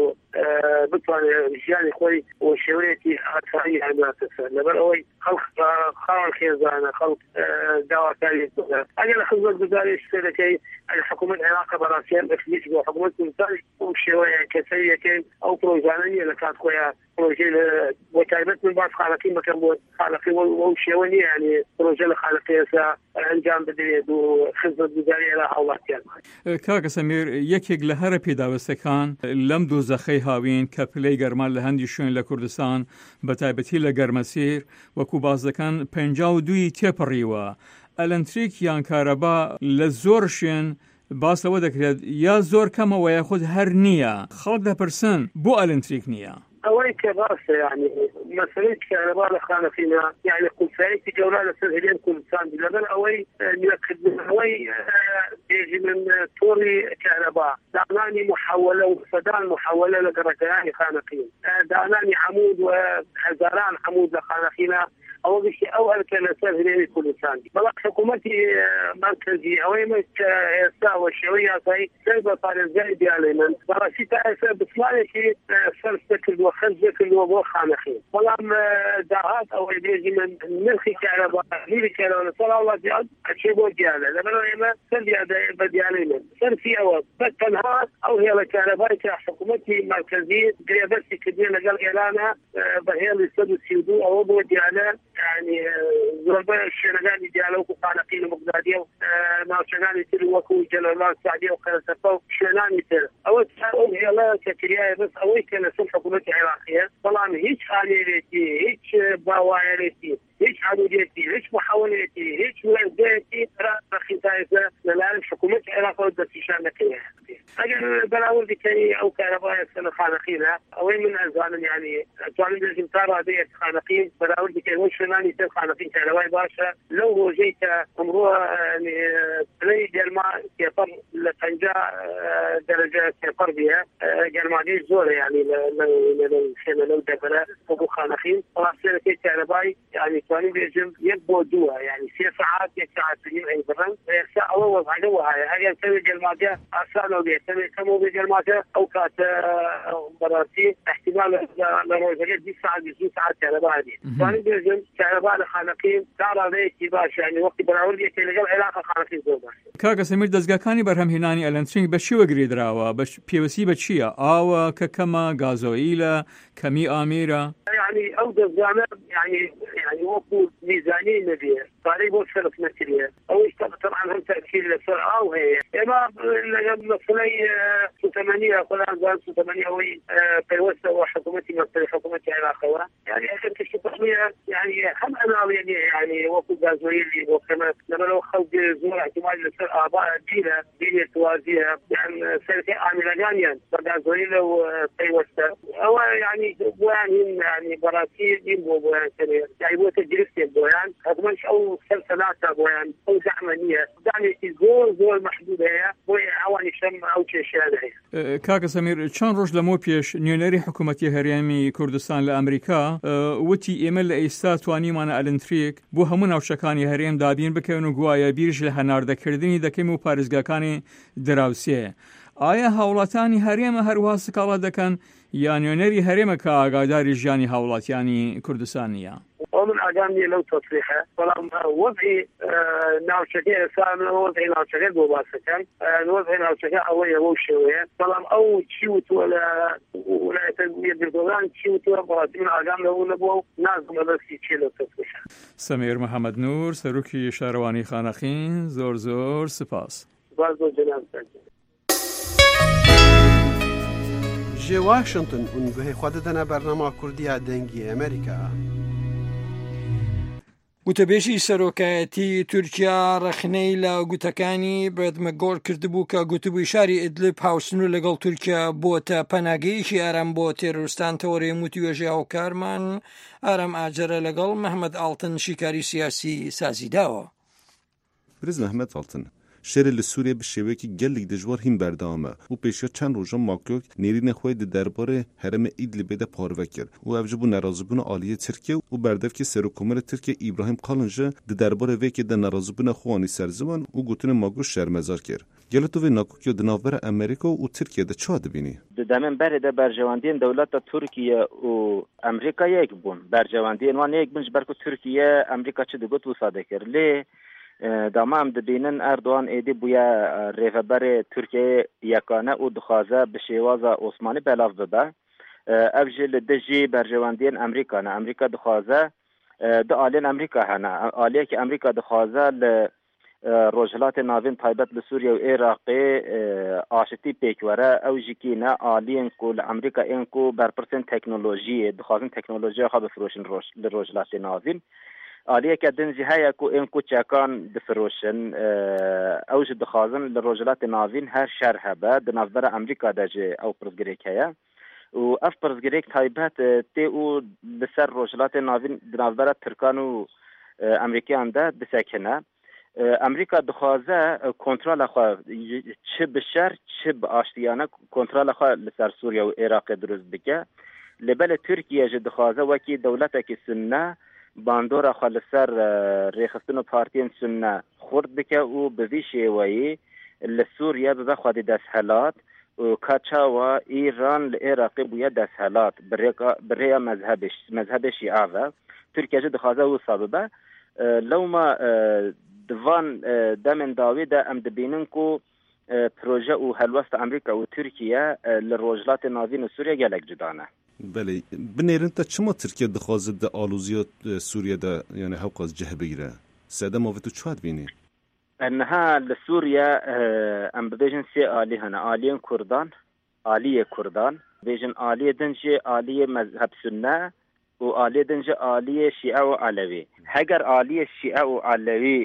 بتوانێت ژیانی خۆی وە شێوەیەکی ئاسایی هەباتە سەر لەبەرەوەی خەڵک خاوەن خێزانە خەڵک داواکاری ئەگەر لە خزمەت گوزاریش دەکەی ئەگە حکوومەت عێراق بەڕاستیان ئەفلیس بۆ حکوومەت کوردستان وەو شێوەیە کەسەی یەکەین ئەو پرۆژانە نییە لە کات خۆیان پرۆژەی بۆ تایبەت من باس خانەقی مەکەم بۆ خانەقی وەو شێوە نییە یعنی پرۆژە لە خانەقەیەسا ئەنجام بدرێت و خزمەت گوزاری لە هاوڵاتیان. کاکە سەمیر یەکێک لە هەرە پێداوەستەکان لەم دۆزەخەی هاوین کە پلەی گەرمان لە هەندی شوێن لە کوردستان بە تایبەتی لە گەرمەسیر وەکو باز دەکەن 52 تێپەڕیوە ئەلەنتریک یان کارەبا لە زۆر شوێن باس لەوە دەکرێت یا زۆر کەمەوە یاخود هەر نییە خەڵک دەپرسن بۆ ئەلەنتریک نییە. ئەوەی کە باسە یعنی مەسەلەی کارەبا لە خانەقینە یعنی قورسایەکی گەورە لەسەر هێلێن کوردستان لەبەر ئەوەی نوێکردنەوەی بێژی من تۆڕی کارەبا دانانی محەولە و سەدان محەولە لە گەڕەکەیانی خانەقین دانانی عەمود و هەزاران عەمود لە خانەقینە ئەوە گشتی ئەو هەرکە لەسەر هێلێنی کوردستان بەڵام حکوومەتی مرکزی ئەوەی ئێستا وە شێوەی یاسایی سەر بە پارێزگای دیالێ من بەڕاستی تا ئێستا بسڵانێکی سەرسە کردووە خەرجە کردووە بۆ خانەقین بەڵام داهات ئەوەی بێژی من نرخی کارەبا نوری کارەبا لەسەر وڵاتیان ئەچێ بۆ دیالە لەبەرەوە ئێمە سەر بە دیالەی من سەرفی ئەوە بەس تەنها ئەو هێڵە کارەبای کە حکوومەتی مرکزی گرێبەستی کردووە لەگەڵ ئێرانە بە هێڵی 132 ئەوە بۆ دیالە يعني زۆربەی شوێنەکانی دیالە وەکو خانەقین و بەغدادیە و ناوچەکانی تر وەکو جەلەلمان سعدیە و قەرەسەپە و شوێنانی تر ئەوە ئەو هێڵە کە کریایە بەس ئەوەی کە لەسەر حکوومەتی عێراقیە بەڵام هیچ خانێرێتی هیچ باوایەرێتی هیچ حدودێتی هیچ محەولێتی هیچ وەرزەیەکی بەخیتایەتە لەلایەن حکوومەتی عێراقەوە دەستنیشان نەکرێت ئەگەر بەراوردیکەی ئەو کارەبایە لە خانەقینە ئەوەی من ئەزانم یعنی ئەتوانم بێژم تا ڕادەیە خانەقین بەراوردیکەی وەی شوێنانی تر خانەقین کارەبای باشە لەو ڕۆژەی کە ئەمڕۆ پلەی گەرما تێپەڕ لە 50 دەرەجە تێپەڕ بێ گەرمادی زۆرە یعنی لەو دەبەرە وەکو خانەقین ڕاستێنەکەی کارەبای یعنی توانیم بێژم 1 بۆ 2 یعنی 3 ساعات 1 ساعت نیم ئەی بڕن ئێستا ئەوە وەزعەوە هەیە ئەگەر کەوێ گەرمادە ئاسانەوە بێت کەمەوە بێ گەرمادە ئەو کاتە بەڕاستی احتمال لە ڕۆژەکە 20 ساعت 20 ساعت کارەبا هەبێت توانیم بێژم کارەبا لە خانەقین تا ڕادەیەکی باش یعنی وەختی بەراوردێکی لەگەڵ عێراق خانەقین زۆر باش. کاکە سەمیر دەستگاکانی بەرهەمهێنانی ئەلەنترینگ بە چیوە گرێدراوە پێوەستی بە چییە ئاوە کە کەمە گازۆئیلە کەمی ئامیرە يعني ئەو دەستگانە يعني وەکو میزانی نەبێ پارەی بۆ سەرف نەکرێ ئەوەی طبعا هەم تەأثیر لەسەر ئاو هەیە ئێمە لەگەڵ مەسەلەی سوتەمەنیە خۆدان زان سوتەمەنی ئەوەی بيوسع وحكومتي مثل حكومة العراق يعني أخذ كشطحية يعني هم أنا يعني وقت غازويلي وكمان لما لو خلق زور احتمال لسر آباء ديلة توازيها يعني سلسة عاملة جانيا غازويلي وبيوسع هو يعني يعني براسيل ينبو بويان سنير يعني بو تجربتين بويان حكومتش أو سلسلات بويان أو زعمانية يعني زور محدودة هي بوي عواني شم أو تشيشان هي كاکە سەمیر چەند ڕۆژ لەمەوە پێش نوێنەری حکوومەتی هەرێمی کوردستان لە ئەمریکا وتی ئێمە لە ئێستا توانیمانە ئەلنتریک بۆ هەموو ناوچەکانی هەرێم دابین بکەون و گوایە بیرش لە هەناردەکردنی دەکەین و پارێزگاکانی دراوسێ. ئایا هاوڵاتانی هەرێمە هەروها سکاڵا دەکەن یا نوێنەری هەرێمە کە ئاگاداری ژیانی هاوڵاتیانی کوردستان نیە؟ ومن أعجبني لو تصريحه وضعي ناوشكي سام وضعي ناوشكي بواسكن وضعي ناوشكي أولي وشوية طالما أو شيوت ولا تنمية بالقرآن شيوت ولا براسي من أعجبني ولا بو نازم بس يشيل تصريحه. سمير محمد نور سروكي شارواني خانقين زور سپاس. بازو جناب جي واشنطن ونگوهی خوددنا برنامه کردی دنگی امریکا. گوتەبێژی سەرۆکایەتی تورکیا ڕەخنەی لە گوتەکانی بەدمەگۆڕ کردبوو کە گوتبووی شاری ئیدلیب هاوسنوور لەگەڵ تورکیا بۆتە پەناگەیەکی ئارام بۆ تێرۆریستان تەوەڕێی وتیوێژی هاوکارمان ئارام ئاجرە لەگەڵ محەممەد ئاڵتن شیکاری سیاسی سازی داوە. برز محەممەد ئاڵتن شێرە لە سووریا bi şêwekî gelek dijwar hîn berdewam e û pêşiya çend rojan Makrock nêrînê xwe di derbarê herêma Îdlibê de parve kir û ev ji bo nerazîbûna aliyê Tirkiye û berdevkê Serokkomarê Tirkiye İbrahim Kalin ji di derbarê vêkê de nerazîbûna xwe anî serzivan û gotinên Makrock şermezar kir. Gelo tu vê nakokiya di navbera Amerîka û Tirkiyeyê de çi dibînî? Di demên berê de bercewandiyên dewleta Tirkiye û Amerîkayê yek bûn. Bercewandiyên wan yek bin ji ber ku Tirkiye Amerîka çi digot wisa dikir. Lê دامام دبینن اردوان ایدی بویا ریفبر ترکیه یکانه او دخوازه به شیواز عثمانی بلاف ببه افجل دجی برجواندین امریکا نه امریکا دخوازه د آلین امریکا هنه آلیه که امریکا دخوازه ل روجلات ناوین تایبت لسوریا و عراقی آشتی پیکوره او جیکینه آلین کو لامریکا این کو برپرسن تکنولوژی دخوازن تکنولوژی خواه بفروشن لروجلات ناوین آلیه که دنجی هیا کو این کو چکان دفروشن اوج دخوازن لروجلات ناوین هر شهر هبه دنافبر امریکا دجی او پرزگریک هیا و اف پرزگریک تایبت تی او لسر روجلات ناوین دنافبر ترکان و امریکیان ده دسکنه امریکا دخوازه کنترل خو چه به شهر چه به آشتیانه کنترل خو لسر سوریه و عراق دروز بکه لبل ترکیه جه دخوازه وکی دولته که سنه باندورا خو لسر ریخستن پارتین سنه خورد بکه و به وی شیوهی لسوریه به خود دسهلات و کاچا و ایران لعراق بویا دسهلات بریا مذهب شیعه و ترکیه جه دخوازه و ساببه لو ما دوان دمن داوی ده ام دبینن کو پروژه او هلوست امریکا و ترکیه لروجلات ناوین سوریه گلک جدانه. بله بنیرن تا چما ترکیه دخوازه ده آلوزیات سوریه ده یعنی حوقاز جه بگیره ساده موفتو چواد بینی؟ انها لسوریه ام ببیجن سی آلی هنه آلیین کردان آلیه کردان بیجن آلیه دنجی آلیه مذهب سنه و آلیه دنج آلیه شیعه و علوی هگر آلیه شیعه و علوی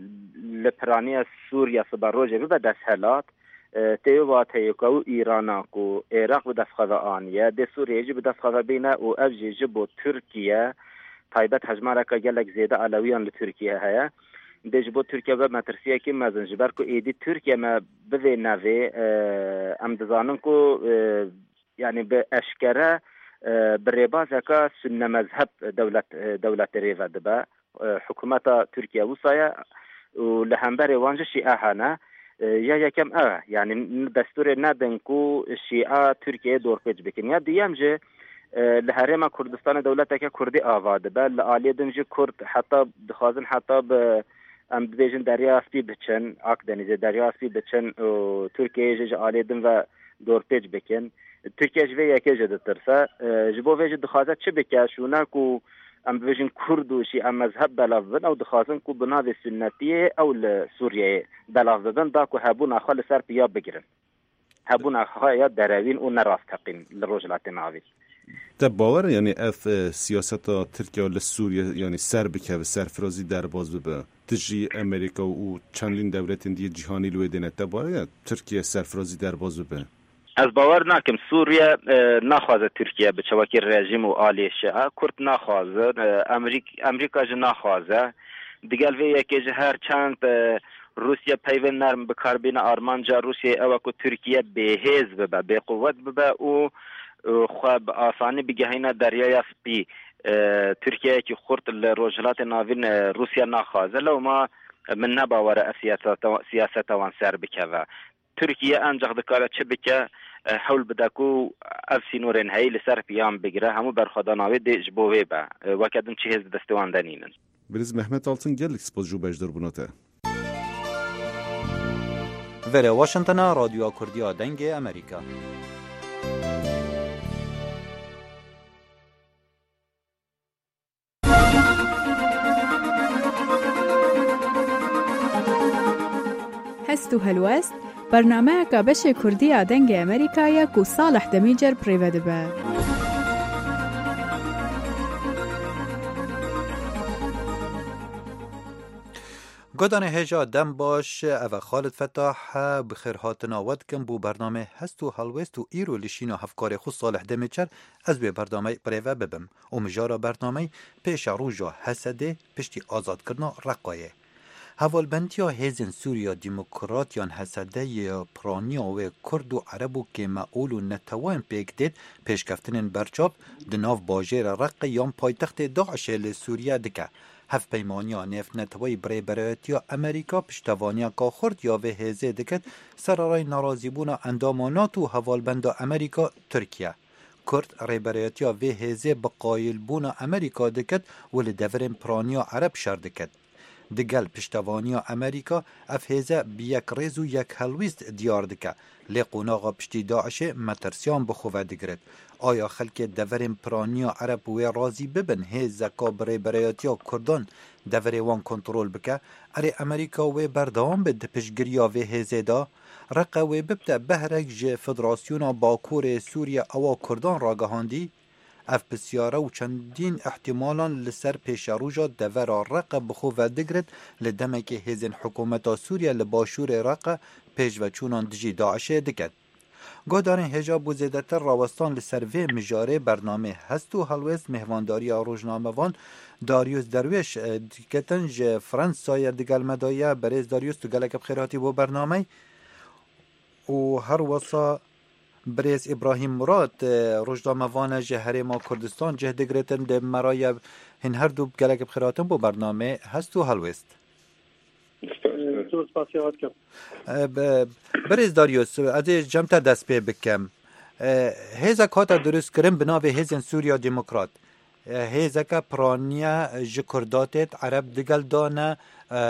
لپرانی سوریا سباروجه به دسهلات تیو تیوکا و ایرانا کو عراق به دفخه آنیه ده سوریه جی به دفخه بینه و افجی جبو ترکیه تایبت حجمه که گلک زیده علویان لترکیه هیا ده جبو ترکیه به مترسیه که مزن جبر کو ایدی ترکیه ما بوی نوی امدزانن کو یعنی به اشکره بريبازا كا سنة مذهب دولة ريفا دبا حكومة تركيا وصايا ولهمبري وانجا شيعة هانا يا كم يعني دستور نادنكو شيعة تركيا دور بيج بكن يا ديامجي لهرما كردستان دولتك كردي آوا دبا لآلية دنجي كرد حتى دخازن حتى ام بيجن دريا سبي بچن اكدنيزي دريا سبي بچن تركيا جي آلية دن و دور بيج بكن ترکیه جوی یکی جد ترسه جبو ویج دخوازه چه بکه شونه کو ام بویجن کرد و شیعه مذهب بلاوبن او دخوازن کو بناوی سنتیه او لسوریه بلاوبن دا کو هبون اخوال سر پیا بگیرن هبونا خوايا دراوين ونراستقين للرجلات نافي باور یعنی اف سیاست ترکیه لسوریه یعنی سر بکه و سرفرازی در باز ببه تجی امریکا و چندین دولت دی جهانی لوی دینه باور ترکیه سرفرازی در باز ببه از باور ناکم سوریه نخوازه ترکیه به چواکی رژیم و آلیشه کرد نخوازه امریکا جه نخوازه دیگل وی یکی جه هر چند روسیه پیوند نرم بکاربین آرمانجا روسیه او که ترکیه بهیز ببه به قوت ببه و خواب آسانی بگهینا دریای سپی ترکیه که خورد لروجلات ناوین روسیه نخوازه لو ما من نباوره سیاست وان سر بکه ترکیه انجا دکاره چه بکه حول بدکو اف سینورین هی لسر پیام بگیره همو برخداناوی دی جبوه با وکدن چه هز دستوان دنینن بریز محمد آلتن گلک سپاس جو بجدر بناته وره واشنطن رادیو کردیا دنگ امریکا هست و هلوست برنامه که بشه کردی دنگ امریکا کو صالح دمیجر پریوده به گدان هجا دم باش او خالد فتاح بخیر هاتنا ود کم بو برنامه هست و هلوست و ایرو لشینا هفکار خود صالح دمیجر از به برنامه پریوه ببم و مجارا برنامه پیش روژا حسده پشتی آزاد کرنا رقایه هوالبندیا هیزن سوریا دموکراتیان حسده یا پرانیا و کرد و عربو که معول و نتوان پیک دید پیشکفتن برچاب دناف باجر رق یان پایتخت داعش لسوریا دکه هف پیمانیا نفت نتوای بری برایتیا امریکا پشتوانیا که خورد یا و هیزه دکت سرارای نرازی بونا اندامانات و هوالبندا امریکا ترکیه کرد ریبرایتیا و هیزه بقایل بونا امریکا دکت ولی دورن پرانیا عرب شر دکت دگل پشتوانیا امریکا افهزه بیک ریز و یک هلویست دیار دکه لی قوناغا پشتی داعش مترسیان بخواه دگرد آیا خلک دورین پرانیا عرب و رازی ببن هیزه که بری برایتیا کردان دوری وان کنترول بکه اری امریکا و بردوان بد پشگریا و هیزه دا رقه و ببته بهرک جه فدراسیونا باکور سوریا او کردان راگهاندی اف بسیاره و چندین احتمالان لسر پیش روژا دورا رقه بخو و دگرد لدمه که هزین حکومتا سوریا لباشور رقه پیش و چونان دجی داعشه دکد. گودارن هجاب و زیدتر راوستان لسر وی مجاره برنامه هست و هلویز مهوانداری روزنامه وان داریوس درویش دکتن جه فرانسای دگل مدایه بریز داریوس تو گلک بخیراتی بو برنامه و هر وصا بریز ابراهیم مراد روزنامه‌وان جهره ما کردستان جه دگرتن ده مرای هن هر دو گلک بخیراتن بو برنامه هست و هلوست بریز داریوس از جمتا دست پی بکم هیزا کاتا درست کرن بناوه هیزن سوریا دموکرات هیزا که پرانیا جکرداتت عرب دگل دانه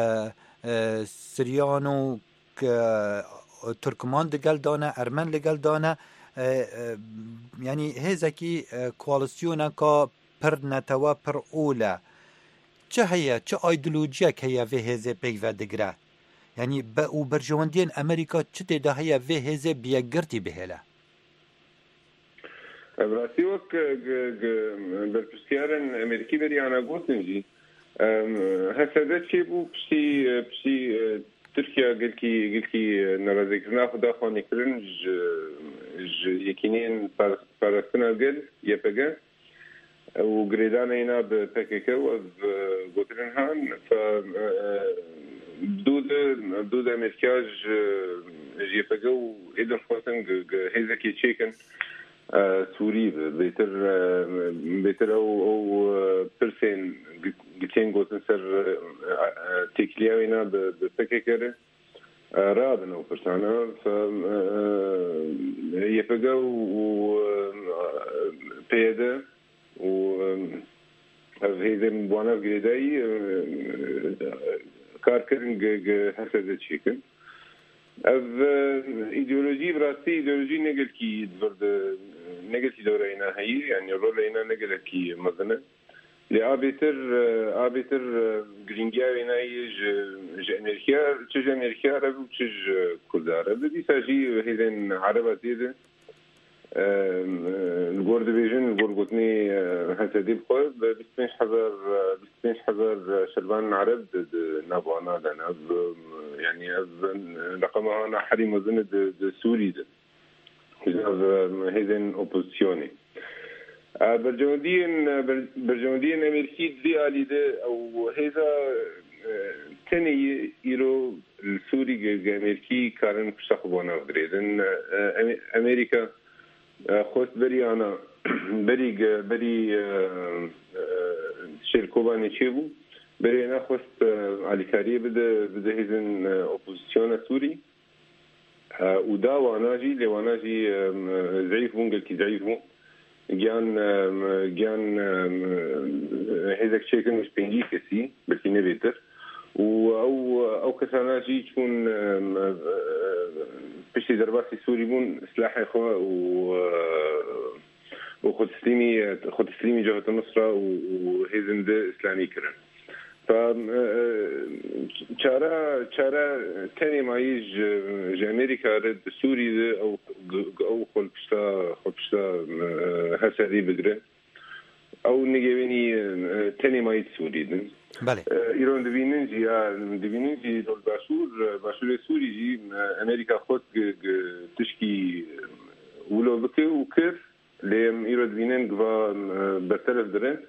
سریانو ترکمان دگل دانه ارمن دگل دانه یعنی هزکی کوالسیونا که پر نتوا پر اوله چه هیا چه ایدئولوژیا که هیا به هزه پیو دگره یعنی با او برجواندین امریکا چه ده هیا به هزه بیاگرتی بهله براستی وقت بالپسیارن امریکی بری آنا گوتنجی هسته چی بو پسی ترکیا گلکی نرازی کرنا خدا خانی کرن یکینین پارستنا گل یپگه و گریدان اینا به پکیکه و گوترن هان دود امریکاج یپگه و ایدن خواستن هیزکی چیکن سوری بیتر او پرسین گتین گوتن سر تکلیه اینا به پکیکه رادن او پرسانه یپگه و پیده و هیزه مبوانا گریدایی کار کردن حسده چیکن از ایدئولوژی براستی ایدئولوژی نگل کی دورد نگل کی دوره اینا هایی یعنی رول اینا نگل کی مزنه لآبتر گرینگیاوی نایی چه امریکا عرب و چه کرد عرب دی ساجی هیدن عرب زیده الگورد بیجن الگورگوتنی هنسدی بخواد 25,000 شلبان عرب نبوانا دن از يعني رقمها أنا حريم وزن سوري ده هذين أوبوزيوني برجمدين أمريكي دي آلي ده أو هذا تاني يرو السوري أمريكي كارن بشخبونا غريدن أمريكا خوست بري أنا بري شركوباني شيبو بري أنا خوست على كاريه بده هذين أوبوزيون سوري ودا واناجي لواناجي ضعيفون قال كي ضعيفون جان هذاك الشيء كان مش بينجي كسي بلكي نبيتر او كساناجي تكون بشي درباسي سوري بون سلاح اخوة وخد سليمي جهة النصرة وهذن ده اسلامي كرن ف چارا تاني مايج امريكا رد سوري ده او خلبشتا هسادي بگره او نگوینی تاني مايج سوري ده بله ایران دبینن جی دول باشور سوری جی امریکا خود تشکی ولو بکه و کر لیم ایران دبینن گوا برطرف درن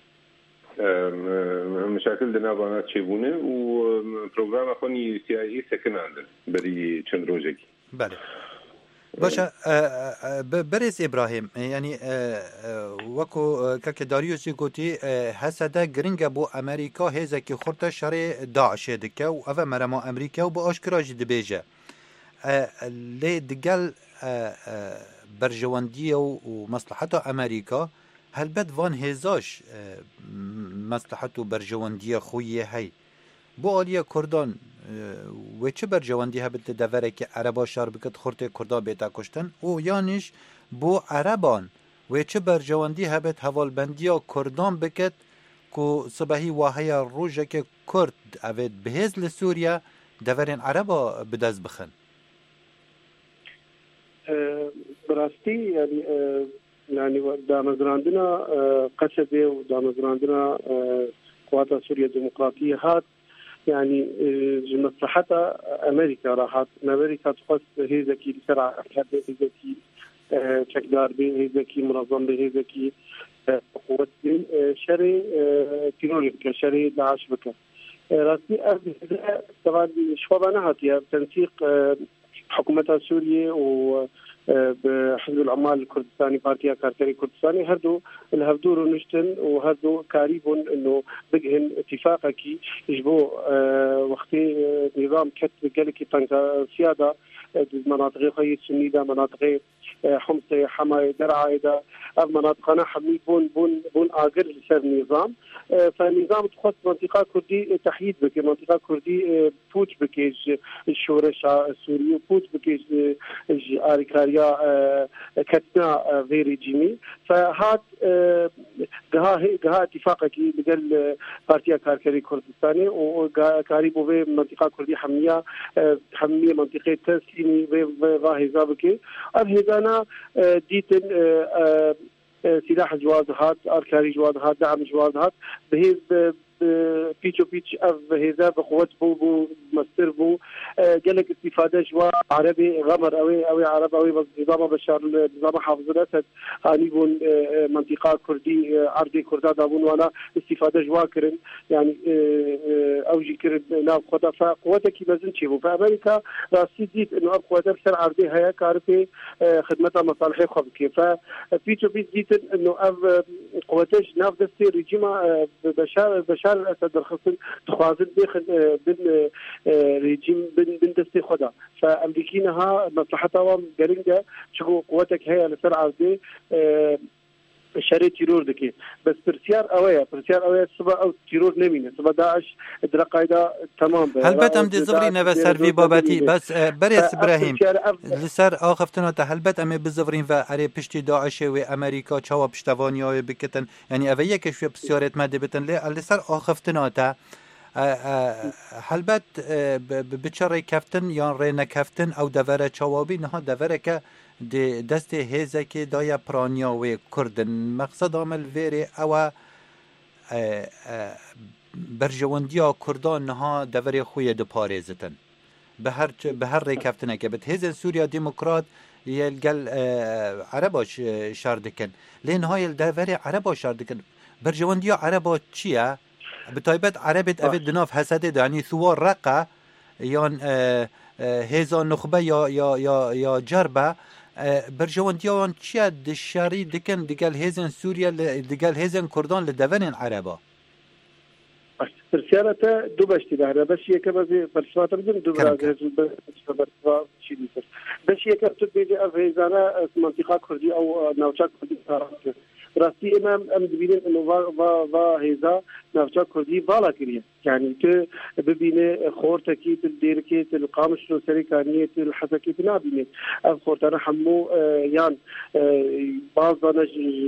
مشاكل دنا بانات شيبونه وبروجرام اخوني سي اي سكن عندن بري چند روزكي بله باشه برز ابراهیم یعنی وکو که داریوشی گوتی حسده گرینگ بو امریکا هزه که خورده شر داعش دکه و اوه مرما امریکا و با آشکراج دبیجه لی دگل برجواندی و مصلحت امریکا هل بد وان هزاش مصلحت و برجواندی خویه هی بو آلیا کردان و چه برجواندی هبت دوره که عربا شار بکت خورت کردا بیتا کشتن او یانش بو عربان و چه برجواندی هبت حوالبندی کردان بکت که صبحی واهی روژه که کرد اوید بهز لسوریا دورین عربا بدز بخن براستی يعني دامزراندنا قصبه ودامزراندنا قوات سوريا الديمقراطية هات يعني مصلحتها أمريكا راحت أمريكا تخص هي ذكي بسرعة هي ذكي تقدر به هي ذكي منظم به هي ذكي قوات شري تيروريك شري داعش بك راسي طبعا شوفنا هاتيا تنسيق حكومة سوريا و بحزب العمال الكردستاني بارتيا كارتري كردستاني هردو الهفدور ونشتن وهردو كاريبون انه بقهن اتفاقكي يجبو وقتي نظام كتب قالكي طنجة سيادة مناطق خي السنيدة مناطق حمص حماية درعا إذا مناطقنا حمي بون آجر لسر النظام فالنظام تخص منطقة كردي تحييد بك منطقة كردي فوت بكيج الشورش السوري فوت بكيج آريكاريا كتنا غير ريجيمي فهات جها اتفاقك بقل بارتيا كاركري كردستاني وقاربوا في منطقة كردي حمية منطقة تسليمي في زابكي أبهزانا ديتن سلاح جوازهات أركاري جوازهات دعم جوازهات بهيز بيتشو بيتش أف هذا بقوة بو مستر بو قالك استفادة جوا عربي غمر أوي عرب أوي نظام بشار نظام حافظ الأسد هاني بون منطقة كردي عربي كردا دابون وانا استفادة جوا كرن يعني أوجي كرن ناب خدا فقوتك بزن شيبو فأمريكا راسي ديت إنه أب قوتك سر عربي هيا كاربي خدمتها مصالحي خبكي فبيتشو بيت ديت إنه أب قوتك ناف دستي رجيمة بشار الأسد الخصن تخوازن بين ريجيم بين دستي خدا فأمريكينها مصلحتها قرنجة شكو قوتك هي لسر عرضي شر تیرور دکی بس پرسیار اویا سبا او تیرور نمینه سبا داعش در قاعده تمام به هلبت ام دزغری نو سروی بابتی بس برس ابراهیم لسر آخفتنا تا هلبت ام بزغرین و اری پشتی داعش و امریکا چاوا پشتوانی های بکتن یعنی اویا کشوی بسیارت مده بتن لسر آخفتنا تا هلبت بچره کفتن یا ری نکفتن او دوره چوابی نه دوره که دست هزه که دایا پرانیا و کردن مقصد عمل ویره او برجواندیا کردان نها دوره خوی دو پارزتن به هر ری کفتنه که بد هزه سوریا دموکرات یلگل عرباش شاردکن لین های دوره عربا شاردکن برجواندیا عربا چیه؟ بتایبت عربت اوید دناف حسده یعنی ثوار رقه یان هزا نخبه یا جربه برجواندیان چیه دشاری دکن دیگل هزن سوریا دیگل هزن کردان لدون عربا برسيارة دو باشتي بحنا باش هي كما زي برسوات بدون دو برسوات شيء مثل باش هي كتب بيجي أفهزانا منطقة كردية أو نوشات كردية راستی ام دبیرن انه و هزا نافچا کردی بالا کریه یعنی که ببینه خورتکی تدیرکی تلقامش رو سری کانیه تلحسکی تنابینه از خورتانه همو یان باز دانش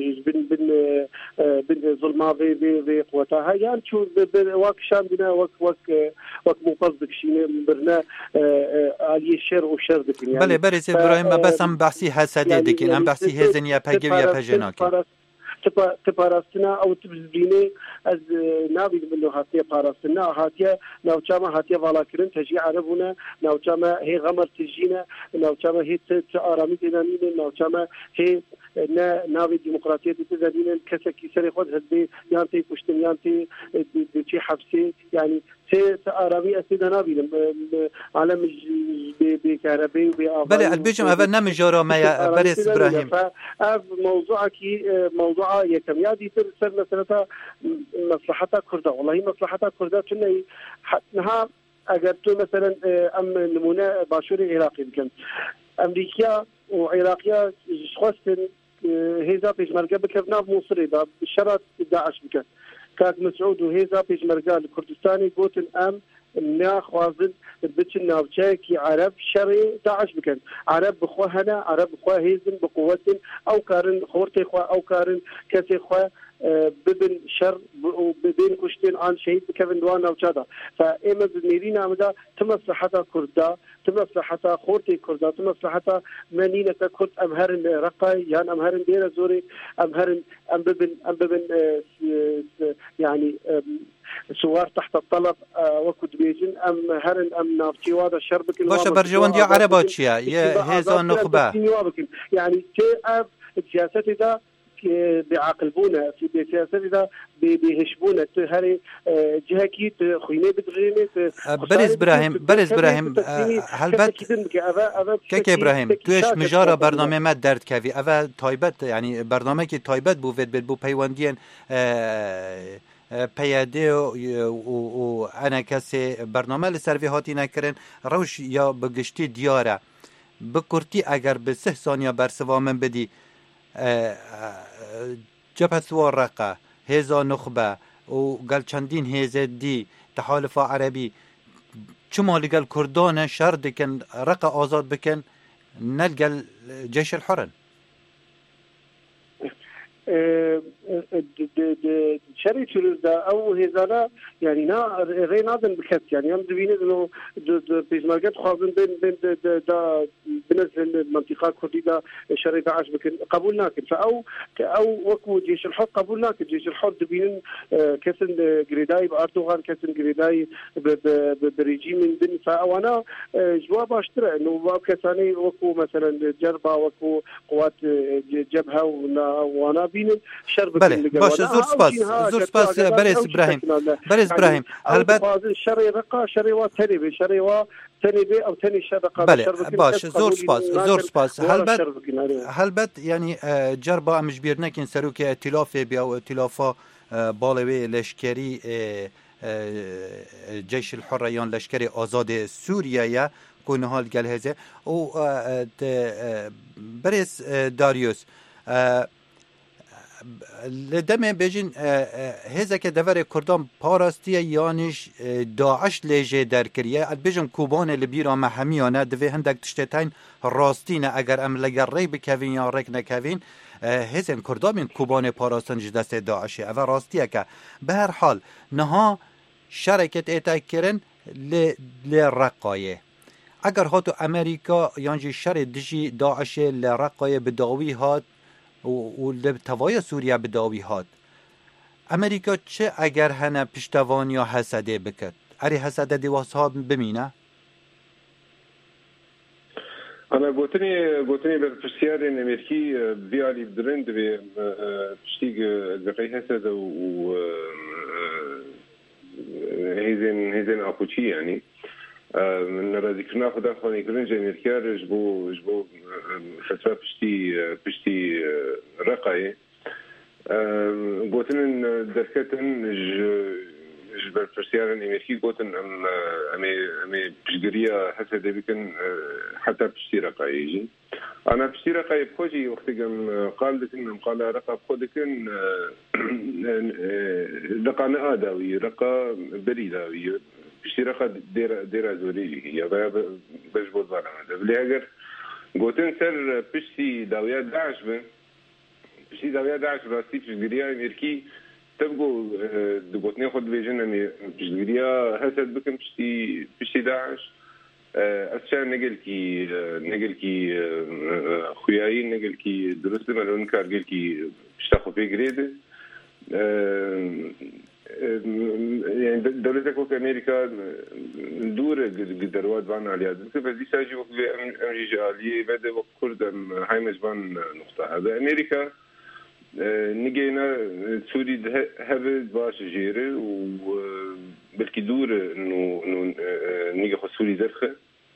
بن ظلما به قوتها یان چون واک شام بنا واک مقصد کشینه برنا علی شر و شر دکنی بله برس ابراهیم بس هم بحثی حسدی دکین هم بحثی هزن یا پگی یا پجناکی تپاراستنا او تبزبینه از ناوی منو هاتیه پاراستنا هاتیه ناوچاما هاتیه والا کرن تجی عربونه ناوچاما هی غمر تجینا ناوچاما هی آرامی دینامینه ناوچاما هی ناوی دموکراتیت تزدین کسکی سر خود هدی یانتی پشتن یانتی چی حبسی یعنی سه آرامی اسیدا نابینم عالم بكهرباء وبآباء بله البيجم هذا نمجرا ما برس ابراهيم موضوع يكم يادي ترسل مثلا مصلحتها كردة والله مصلحتها كردة كنا حتنها اجرتو مثلا ام نمونه باشوري عراقي كان امريكا وعراقيا خاصه هيزا بيشمرقه بكفنا بمصري بشرط داعش بكن كاك مسعود وهيزا بيشمرقه الكردستاني قوتن ام ناخوازن بتشن ناوچاكي عرب شري داعش بكن عرب بخوهنا عرب بخوه هيزن بقوتن او كارن خورتي خوا او كارن كسي خوا ببن شر وبين كشتين عن شهيد بكفن دوان ناوچادا فاما بنيرينا مدا تمصلحتها كردا تمصلحتها خورتي كردا تمصلحتها منينة كرد امهرن رقاي يعني امهرن دير زوري امهرن ام ببن يعني سوار تحت الطلب وكد بيجن ام هرن ام نافتي وادا شربك باش برجوان يا عربات شيا يا هذا النخبه يعني كيف سياسه ده بعقلبونا في سياسه ده بيهشبونا هري جهكيت خوينه بدغينه برز ابراهيم هلبت كيك ابراهيم توش مجاره برنامه ما درد كافي اوا تايبت يعني برنامه كي تايبت بو فيد بو بيواندين پیاده و انا کسی برنامه لسروی هاتی نکرن روش یا بگشتی دیاره بکرتی اگر به 3 ثانیه برسوامن بدی جبهه ثوار رقه هزا نخبه و قال چندین هزه دی تحالف عربی چما لقال کردان شر دکن رقه آزاد بکن نلقال جيش الحرن شري تشرز او هزانا يعني نا رينادن بكت يعني هم دبينه انه بيزماركت خاصن بين بنزل المنطقه الكرديه شري داعش بكن قبولنا او وكو جيش الحر قبولنا جيش الحر دبين كسن جريداي باردوغان كسن جريداي بريجيم بن فانا جواب اشترى انه كساني وكو مثلا جربه وكو قوات جبهه وانا بين شرب بله باشه زور سپاس برز ابراهیم البته شري رقا شري و تنبي شري و تنبي او تني شرقه بله باشه زور سپاس البته يعني جربه مجبر نکن سروک ائتلاف بیا ائتلافا بالوی لشکری جيش الحر یا لشکری آزاد سوریه کنه حال گلهزه او برز داریوس لدمه بيجين هزك دفر كردان باراستيا يانش داعش ليجي دركريا البيجم كوبان اللي بيرا محميانه دفي هندك تشتتين راستينه اگر ام لگري بكافين يا رك نكافين هزن كردان من كوبان باراستن جدست داعش اول راستيا که به هر حال نها شرکت اتاکرن لرقایه اگر هاتو امریکا یانجی شر دجی داعش لرقایه بداوی هات و لتوای سوریا بداوی هات امریکا چه اگر هنه پشتوان یا حسده بکد اری حسده دیواس ها بمینه انا قوتني بالفرسيار ان امريكي بيالي بدرند بشتيق البقي حسد و هيزن اكوتشي يعني من ذكرنا خدا خوني كرنج امريكا جبو فتره بشتي رقاي قوتن دركتن جبر فرسيارن امريكي قوتن امي بشجريا حسد بكن حتى بشتي رقاي يجي انا بشتي رقاي بخوجي وقت قال لكن قال رقا بخودكن رقا اداوي رقا بريداوي بشتي رقا ديرا زوري هي بجبر بارا بلي اگر قوتن سر بشتي داويات داعش بشتي داويات داعش راستي بشجريا امريكي تبقوا دقوتني خد بيجن اني بشجريا حسد بكم بشتي داعش أشياء نقلكي خوياي نقلكي درست مالون كارجلكي بشتاخو في جريدة يعني دولتك وك أمريكا دور قدروات بان عليها بس دي ساجي وقت أمريكا عليه بدأ وقت كرد هاي مجبان نقطة هذا أمريكا نجينا سوري هبل باش جيري وبلكي دور إنه نيجي خو سوري زرخة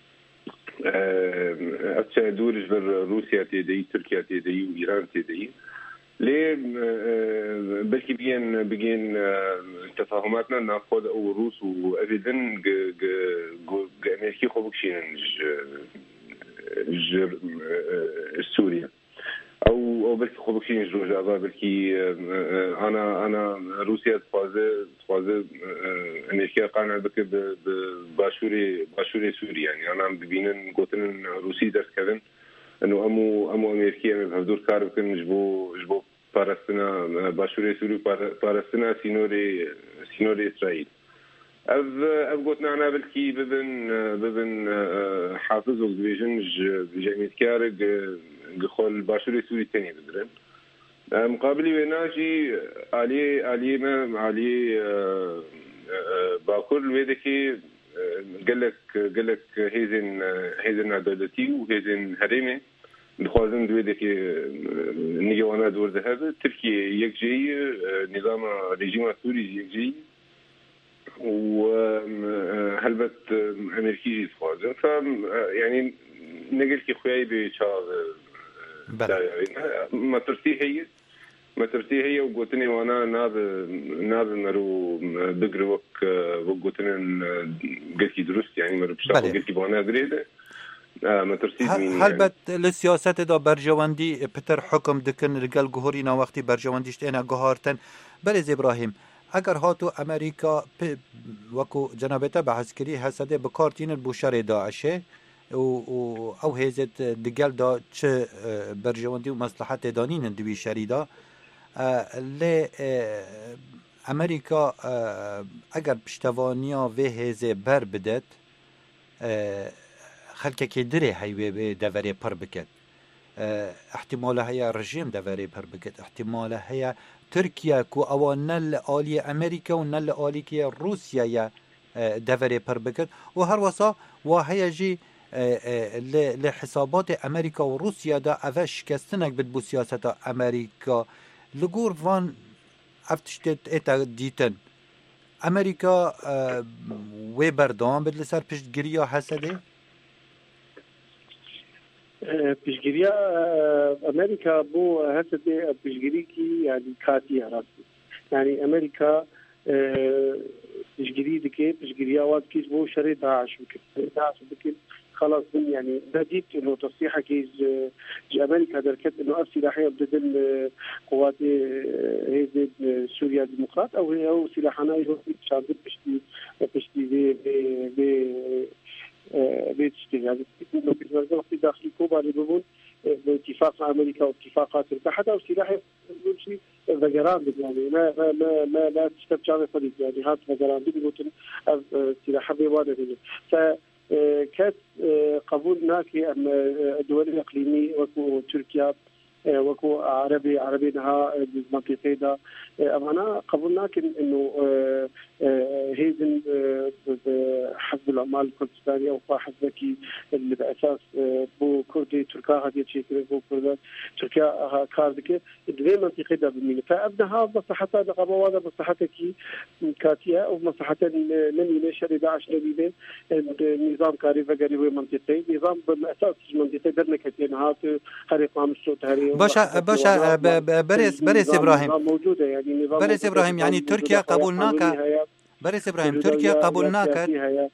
أتشا دور جبر روسيا تيدي تركيا تيدي وإيران تيدي ليه بلكي بيجين تفاهماتنا ناخذ أو روس وأبدا أمريكي خو بكشين سوريا او بلكي خلوكين جوجا بلكي انا روسيا تفاز امريكا قانع بك باشوري سوريا يعني انا عم ببينن قوتن روسي درس كذن انه امو امريكا بهدور كار بكن جبو بارستنا باشوري سوري بارستنا سينوري اسرائيل اف قوتنا انا بلكي ببن حافظ وبيجن جامعه كارق دخول باشوري سوري تاني بدرن مقابلي ويناجي علي باكر الويدكي قالك هيزن عدالتي وهيزن هريمي دخوازن دويدكي نيجوانا دور ذهب تركيا يكجي نظام ريجيم سوري يكجي وهلبت امريكي دخوازن ف يعني نقل كي خوياي بشار ما ترتي هي وقوتني وانا ناب مرو بقري وقوتني قلت درست يعني مرو بشتاق قلت وانا قريده ما ترتي هلبت السياسة دا برجواندي بتر حكم دكن رجال جهورينا وقتي برجواندي شتينا جهارتن برز ابراهيم اگر هاتو امريكا وكو جنابته بعسكري حسده بكارتين البوشار داعشه او هزت دگل دا چه برجواندی و مصلحت دانین دوی شریدا لی امریکا اگر پشتوانیا و هزه بر بدد خلکه که دره هیوه به دوره پر بکد احتمال هیا رژیم دوره پر بکد احتمال هیا ترکیه کو اوان نل آلی امریکا و نل آلی که روسیه دوره پر بکد و هر واسا و هیا جی لحسابات امریکا و روسیا دا اوش کستنک بد بو سیاست امریکا لگور وان افتشتت ایتا دیتن امریکا وی بردام بد لسر پشتگیریا حسده؟ پشتگیریا امریکا بو حسده پشتگیری کی یعنی کاتی هراستی یعنی امریکا پشتگیری دکه پشتگیریا واد کیس بو شر داعش بکن خلاص يعني بديت انه تصريحها كي امريكا دركت انه سلاحيه بدل قوات هي سوريا الديمقراط او هي سلاحنا شاذ بشتي بتشتغل انه في داخل كوبا اللي بيقول باتفاق امريكا واتفاقات البحث او سلاح شيء فجران يعني ما تستبجع فريق يعني هذا فجران بيقولوا سلاح بيوانا ف كانت قبولنا كأن الدول الإقليمية وتركيا وكو عربي نها المنطقة دا أمانا قبولنا إنه هيدن حزب العمال الكردستاني أو حزبكي اللي بأساس بو كردي تركيا هذه الشيء بو كرد تركيا كاردك دوي منطقة دا بمين فأبنها مصلحتها نقابة مصلحتك كاتيا أو مصلحة نمينة شري داعش نمينة نظام كاري فقري منطقي نظام بأساس منطقة درنا كتير هات خريطة مشروط هري باشا بريس إبراهيم موجودة يعني بريس إبراهيم يعني تركيا قبولناك بريس إبراهيم تركيا قبولناك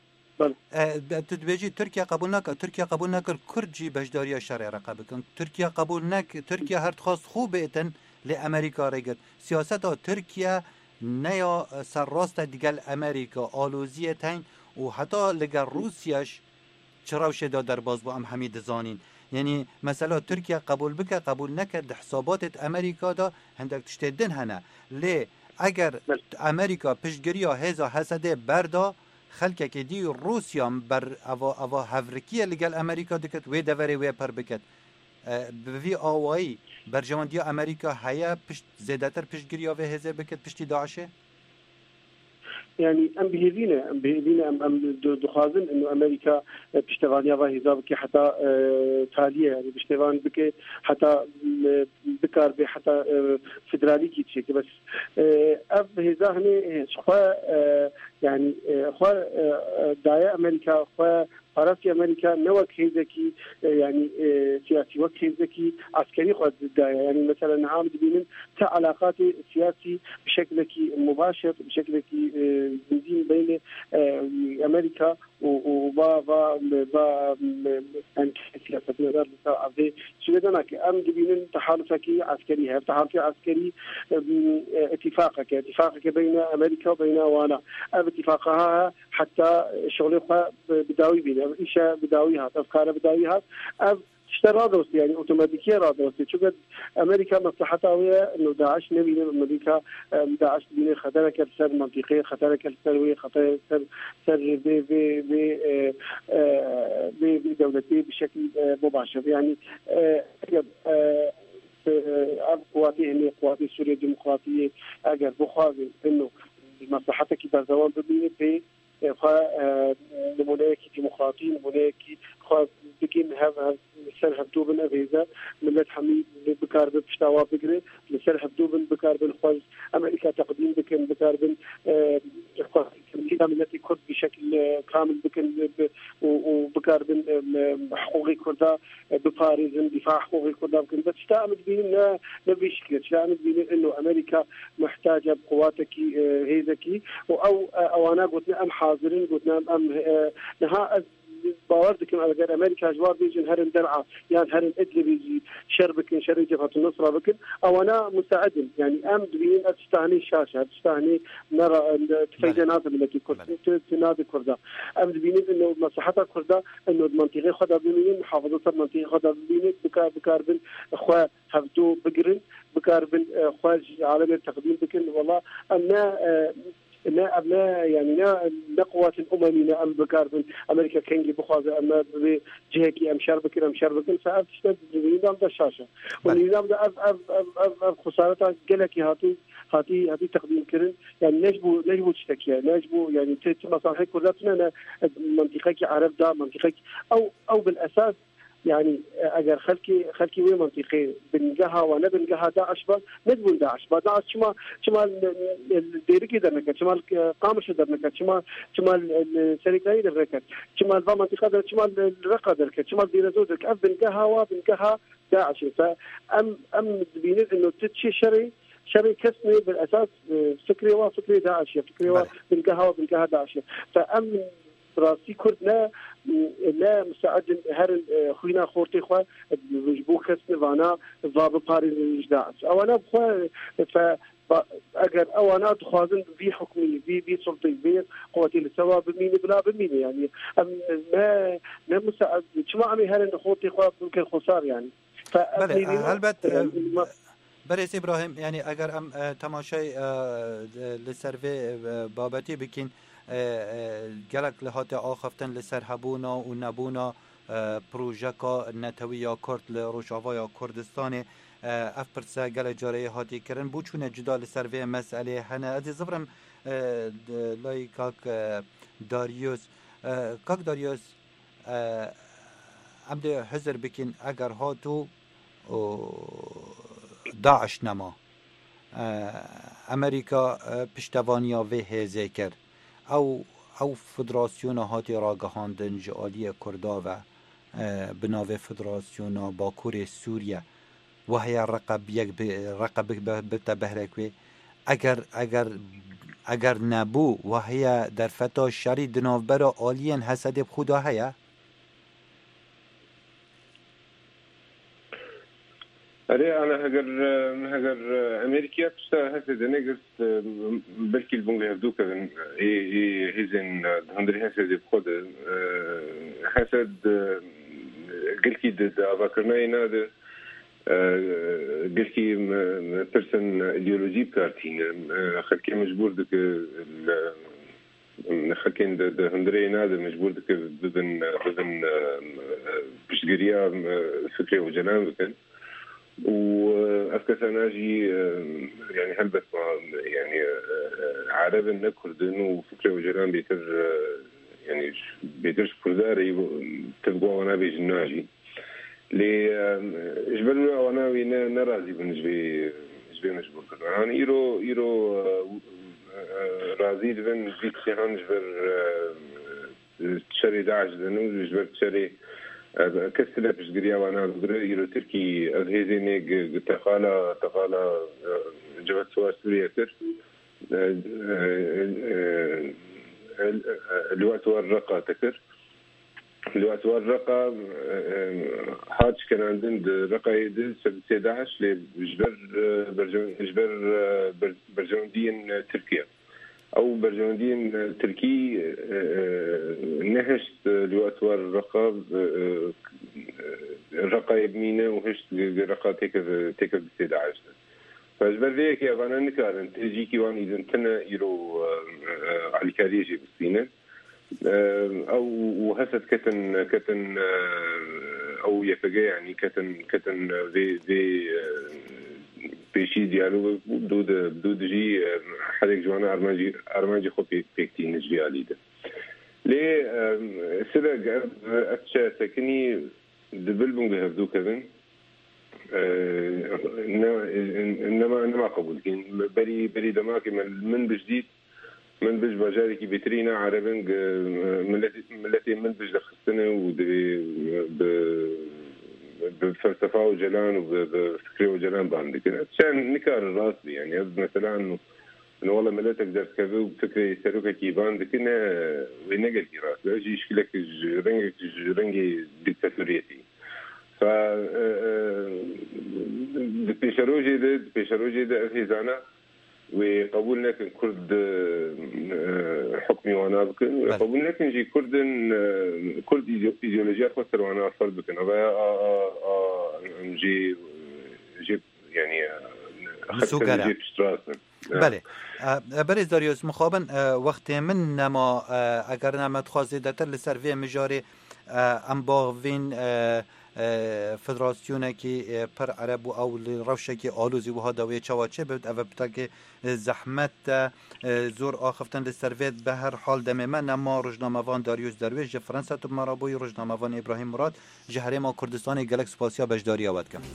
تتبيجي تركيا قبولناك الكردجي بجدارية شرع رقابكم تركيا قبولناك تركيا هرت خاص خوبئتن لأمريكا ريقت سياسة تركيا نيا سراستا ديگل أمريكا آلوزيتين وحتى لقى روسياش چراوش دا در باز با ام حمید زانين يعني مثلا تركيا قبول نكد حسابات امريكا دا هندك تشتدن هنا ليه اگر امريكا پشگریا هزا حسده بردا خلکه که دی روسیا بر اوا هفرکیه لگل امریکا دکت وی دوری وی پر بکت بوی آوایی بر جواندی امریکا هیا زیادتر پشگریا وی هزه بکت پشتی داعشه يعني ام بهذينا ام دخازن انه امريكا بتشتغل وهي كي حتى تاليه يعني بتشتغل بك حتى بكار به حتى فدرالي كي تشي بس اب هذا هنا خو يعني خو دايا امريكا خو فرنسا امريكا نوك هيزكي يعني سياسي وقت هيزكي عسكري خد دايا يعني مثلا عام بين علاقات سياسي بشكل مباشر بشكل بنزين بين امريكا وبا يعني سياسه نظام هذه شو بدنا ام بين تحالفك عسكري تحالف عسكري اتفاقك بين امريكا وبين وانا اتفاقها حتى شغلها بداوي بين إيشا بداويها أفكار بداويها اشترى دوستي يعني أوتوماتيكية رادوستي شو قد أمريكا مصلحتها هي إنه داعش نبي أمريكا داعش بين خطرك السر منطقي خطرك السروي خطر سر بدولتي بشكل مباشر يعني قواتي هني قواتي سوريا الديمقراطية أجر بخاذ إنه مصلحتك بزوان ببيني في نمونيك ديمقراطي نمونيك خاص بكين هذا سر هبدوبن أبيزا ملت حميد بكاربن بشتاوا بكري لسر هبدوبن بكاربن خاص أمريكا تقديم بكن بكاربن كم التي كرد بشكل كامل بكن وبكاربن حقوقي كردا بباريس دفاع حقوقي كردا بكن بس تعمد بين نبيشكل تعمد بين إنه أمريكا محتاجة بقواتك هيزكي أو أنا قلنا أم حاضرين قلنا أم نها باوردكم على أمريكا جواب بيجي هرن درعة يعني هرن إدلي بيجي شربكن شري جبهة النصرة بكن أو أنا مستعد يعني أم دبين تستهني الشاشة تستهني نرى تفيدنات التي كرد تنادي كردا أم دبين إنه مصلحتها كردا إنه المنطقة خدا بمين محافظة المنطقة خدا بمين بكاربن أخوة هبدو بقرن بكاربن أخوة عالم التقديم بكن والله أنا لا يعني لا قوات الأممية أم بكاربن أمريكا كينجي بخوازة أما بجهكي أم شربكن فأفتشتد النظام ده الشاشة والنظام ده أب خسارتها قلكي هاتي تقديم كرن يعني نجبو تشتكي نجبو يعني مصالحك كلاتنا منطقة عرب ده منطقة أو بالأساس يعني اگر خلكي وين منطقي بنجها وانا بنجها داعش با ندبون داعش شما الديركي درنك شما قامش درنك شما السرقاي درنك شما المنطقه شما الرقه درنك شما ديرزو درنك بنجها داعش فام بينت انه تشي شري كسمي بالاساس فكري داعش فكري بنجها داعش فام براستی کرد نه مساعد هر خوینا خورتی خو بو کس نوانا و بپارین داعش اوانا خو اگر اوانا تخوازن في حكمي في سلطي في قوتي لسوا بميني بلا بميني يعني ما مساعد شما عمي هل نخوتي خو ممكن خسار يعني البته برای ابراهیم یعنی اگر ام تماشای لسروی بابتی بکین گلک لحات آخفتن لسر هبونا و نبونا پروژکا نتویا کرد لروشاوای کردستان اف پرسه گل جاره هاتی کرن بو چونه جدا لسروی مسئله هنه از زبرم لای کاک داریوس ام ده حضر بکین اگر هاتو داعش نما امریکا پشتوانیا و هزه کرد او فدراسیون هاتی راگهاندن جالی کردا و بناو فدراسیون باکور سوریه و هی رقب بهرکوی اگر نبو و هی در فتا شری دناوبر آلین حسد خدا هیا أنا هجر أمريكا تشتغل هسه نقص بلكي البنغ يهدوك هزن هندري هسه بخد حسد قلكي دد أفكرنا هنا قلكي برسن إيديولوجي بكارتين خلكي مجبور دك خلكين دد هندري هنا مجبور دك بدن بشجريا فكرة وجنان بكن وأفكار ناجي يعني هلبت يعني عرب كردن وفكرة وجيران بيتر يعني بيترش كرداري تبقوا أنا بيجناجي لي جبلنا وأنا وين نرازي بالنسبة مجبور كردن أنا إيرو رازي دفن بيت سهان جبر تشري داعش دنو جبر تشري كسر بشجريا وانا بدري تركي هذيني تقالا جوات سوار سوريا تر الوقت والرقة تكر الوقت والرقة حاج كان عندنا رقة يد 17 لجبر برجندين تركيا أو برجندين تركي نهشت الوقت والرقة رقة يبنينا وهشت رقة تكف بسيدة عشرة فجبر ذيك يا فانا نكارن تجيكي وان إذا انتنا يرو على كاريجي بسينا أو هسد كتن أو يفقى يعني كتن ذي بيشي ديالو بدود جي حدك جوانا أرماجي خو بيكتين نجري عليه ده ليه سيدا أتشا سكني دبلبون بهفدو كذن إنما قبول كين بري دماكي من بجديد من بج بجاري بترينا عربنج ملتي من بج لخصنا بفلسفة وجلان وبفكرة وجلان بعندك عشان نكار الراس يعني مثلا إنه والله ملتك درس كذا وبفكرة يسألوك كيف عندك إنه وينقل كي راس لا يجي يشكلك رنجي ديكتاتوريتي ف بيشروجي ده أفيزانا وقبول لكن كرد حكمي وانا بكن قبول لكن جي كرد ايديولوجيا خسر وانا فرد بكن جي يعني مسوقرة بله برز داریوس مخابن وقت من نما اگر نمت خوازی دتر لسروی مجاری ام باغوین فدراسیونه که پر عرب او روشه که آلوزی و هادوی چواچه بود او بتا که زحمت زور آخفتن لسرویت به هر حال دم من اما روزنامه‌وان داریوش درویش فرانسه تو مرابوی روزنامه‌وان ابراهیم مراد جهره ما کردستان گلک سپاسیا بجداری آورد کم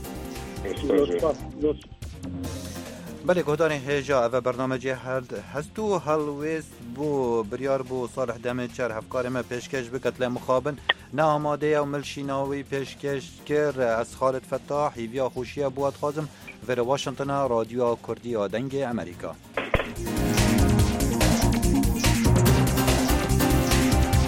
بله گهدان هجا و برنامه هستو هلویست بو بریار بو صالح دمچر هفکار ما پیشکش بکتل مخابن نه آماده و ملشیناوی پیشکش کر از خالد فتاح هیویا خوشیه بود خازم ور واشنگتن رادیو کردی آدنگ امریکا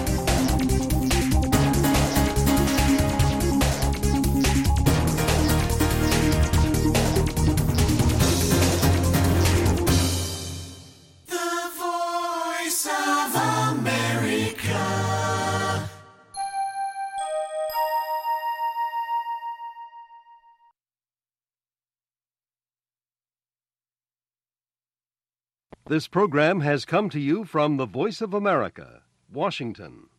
This program has come to you from the Voice of America, Washington.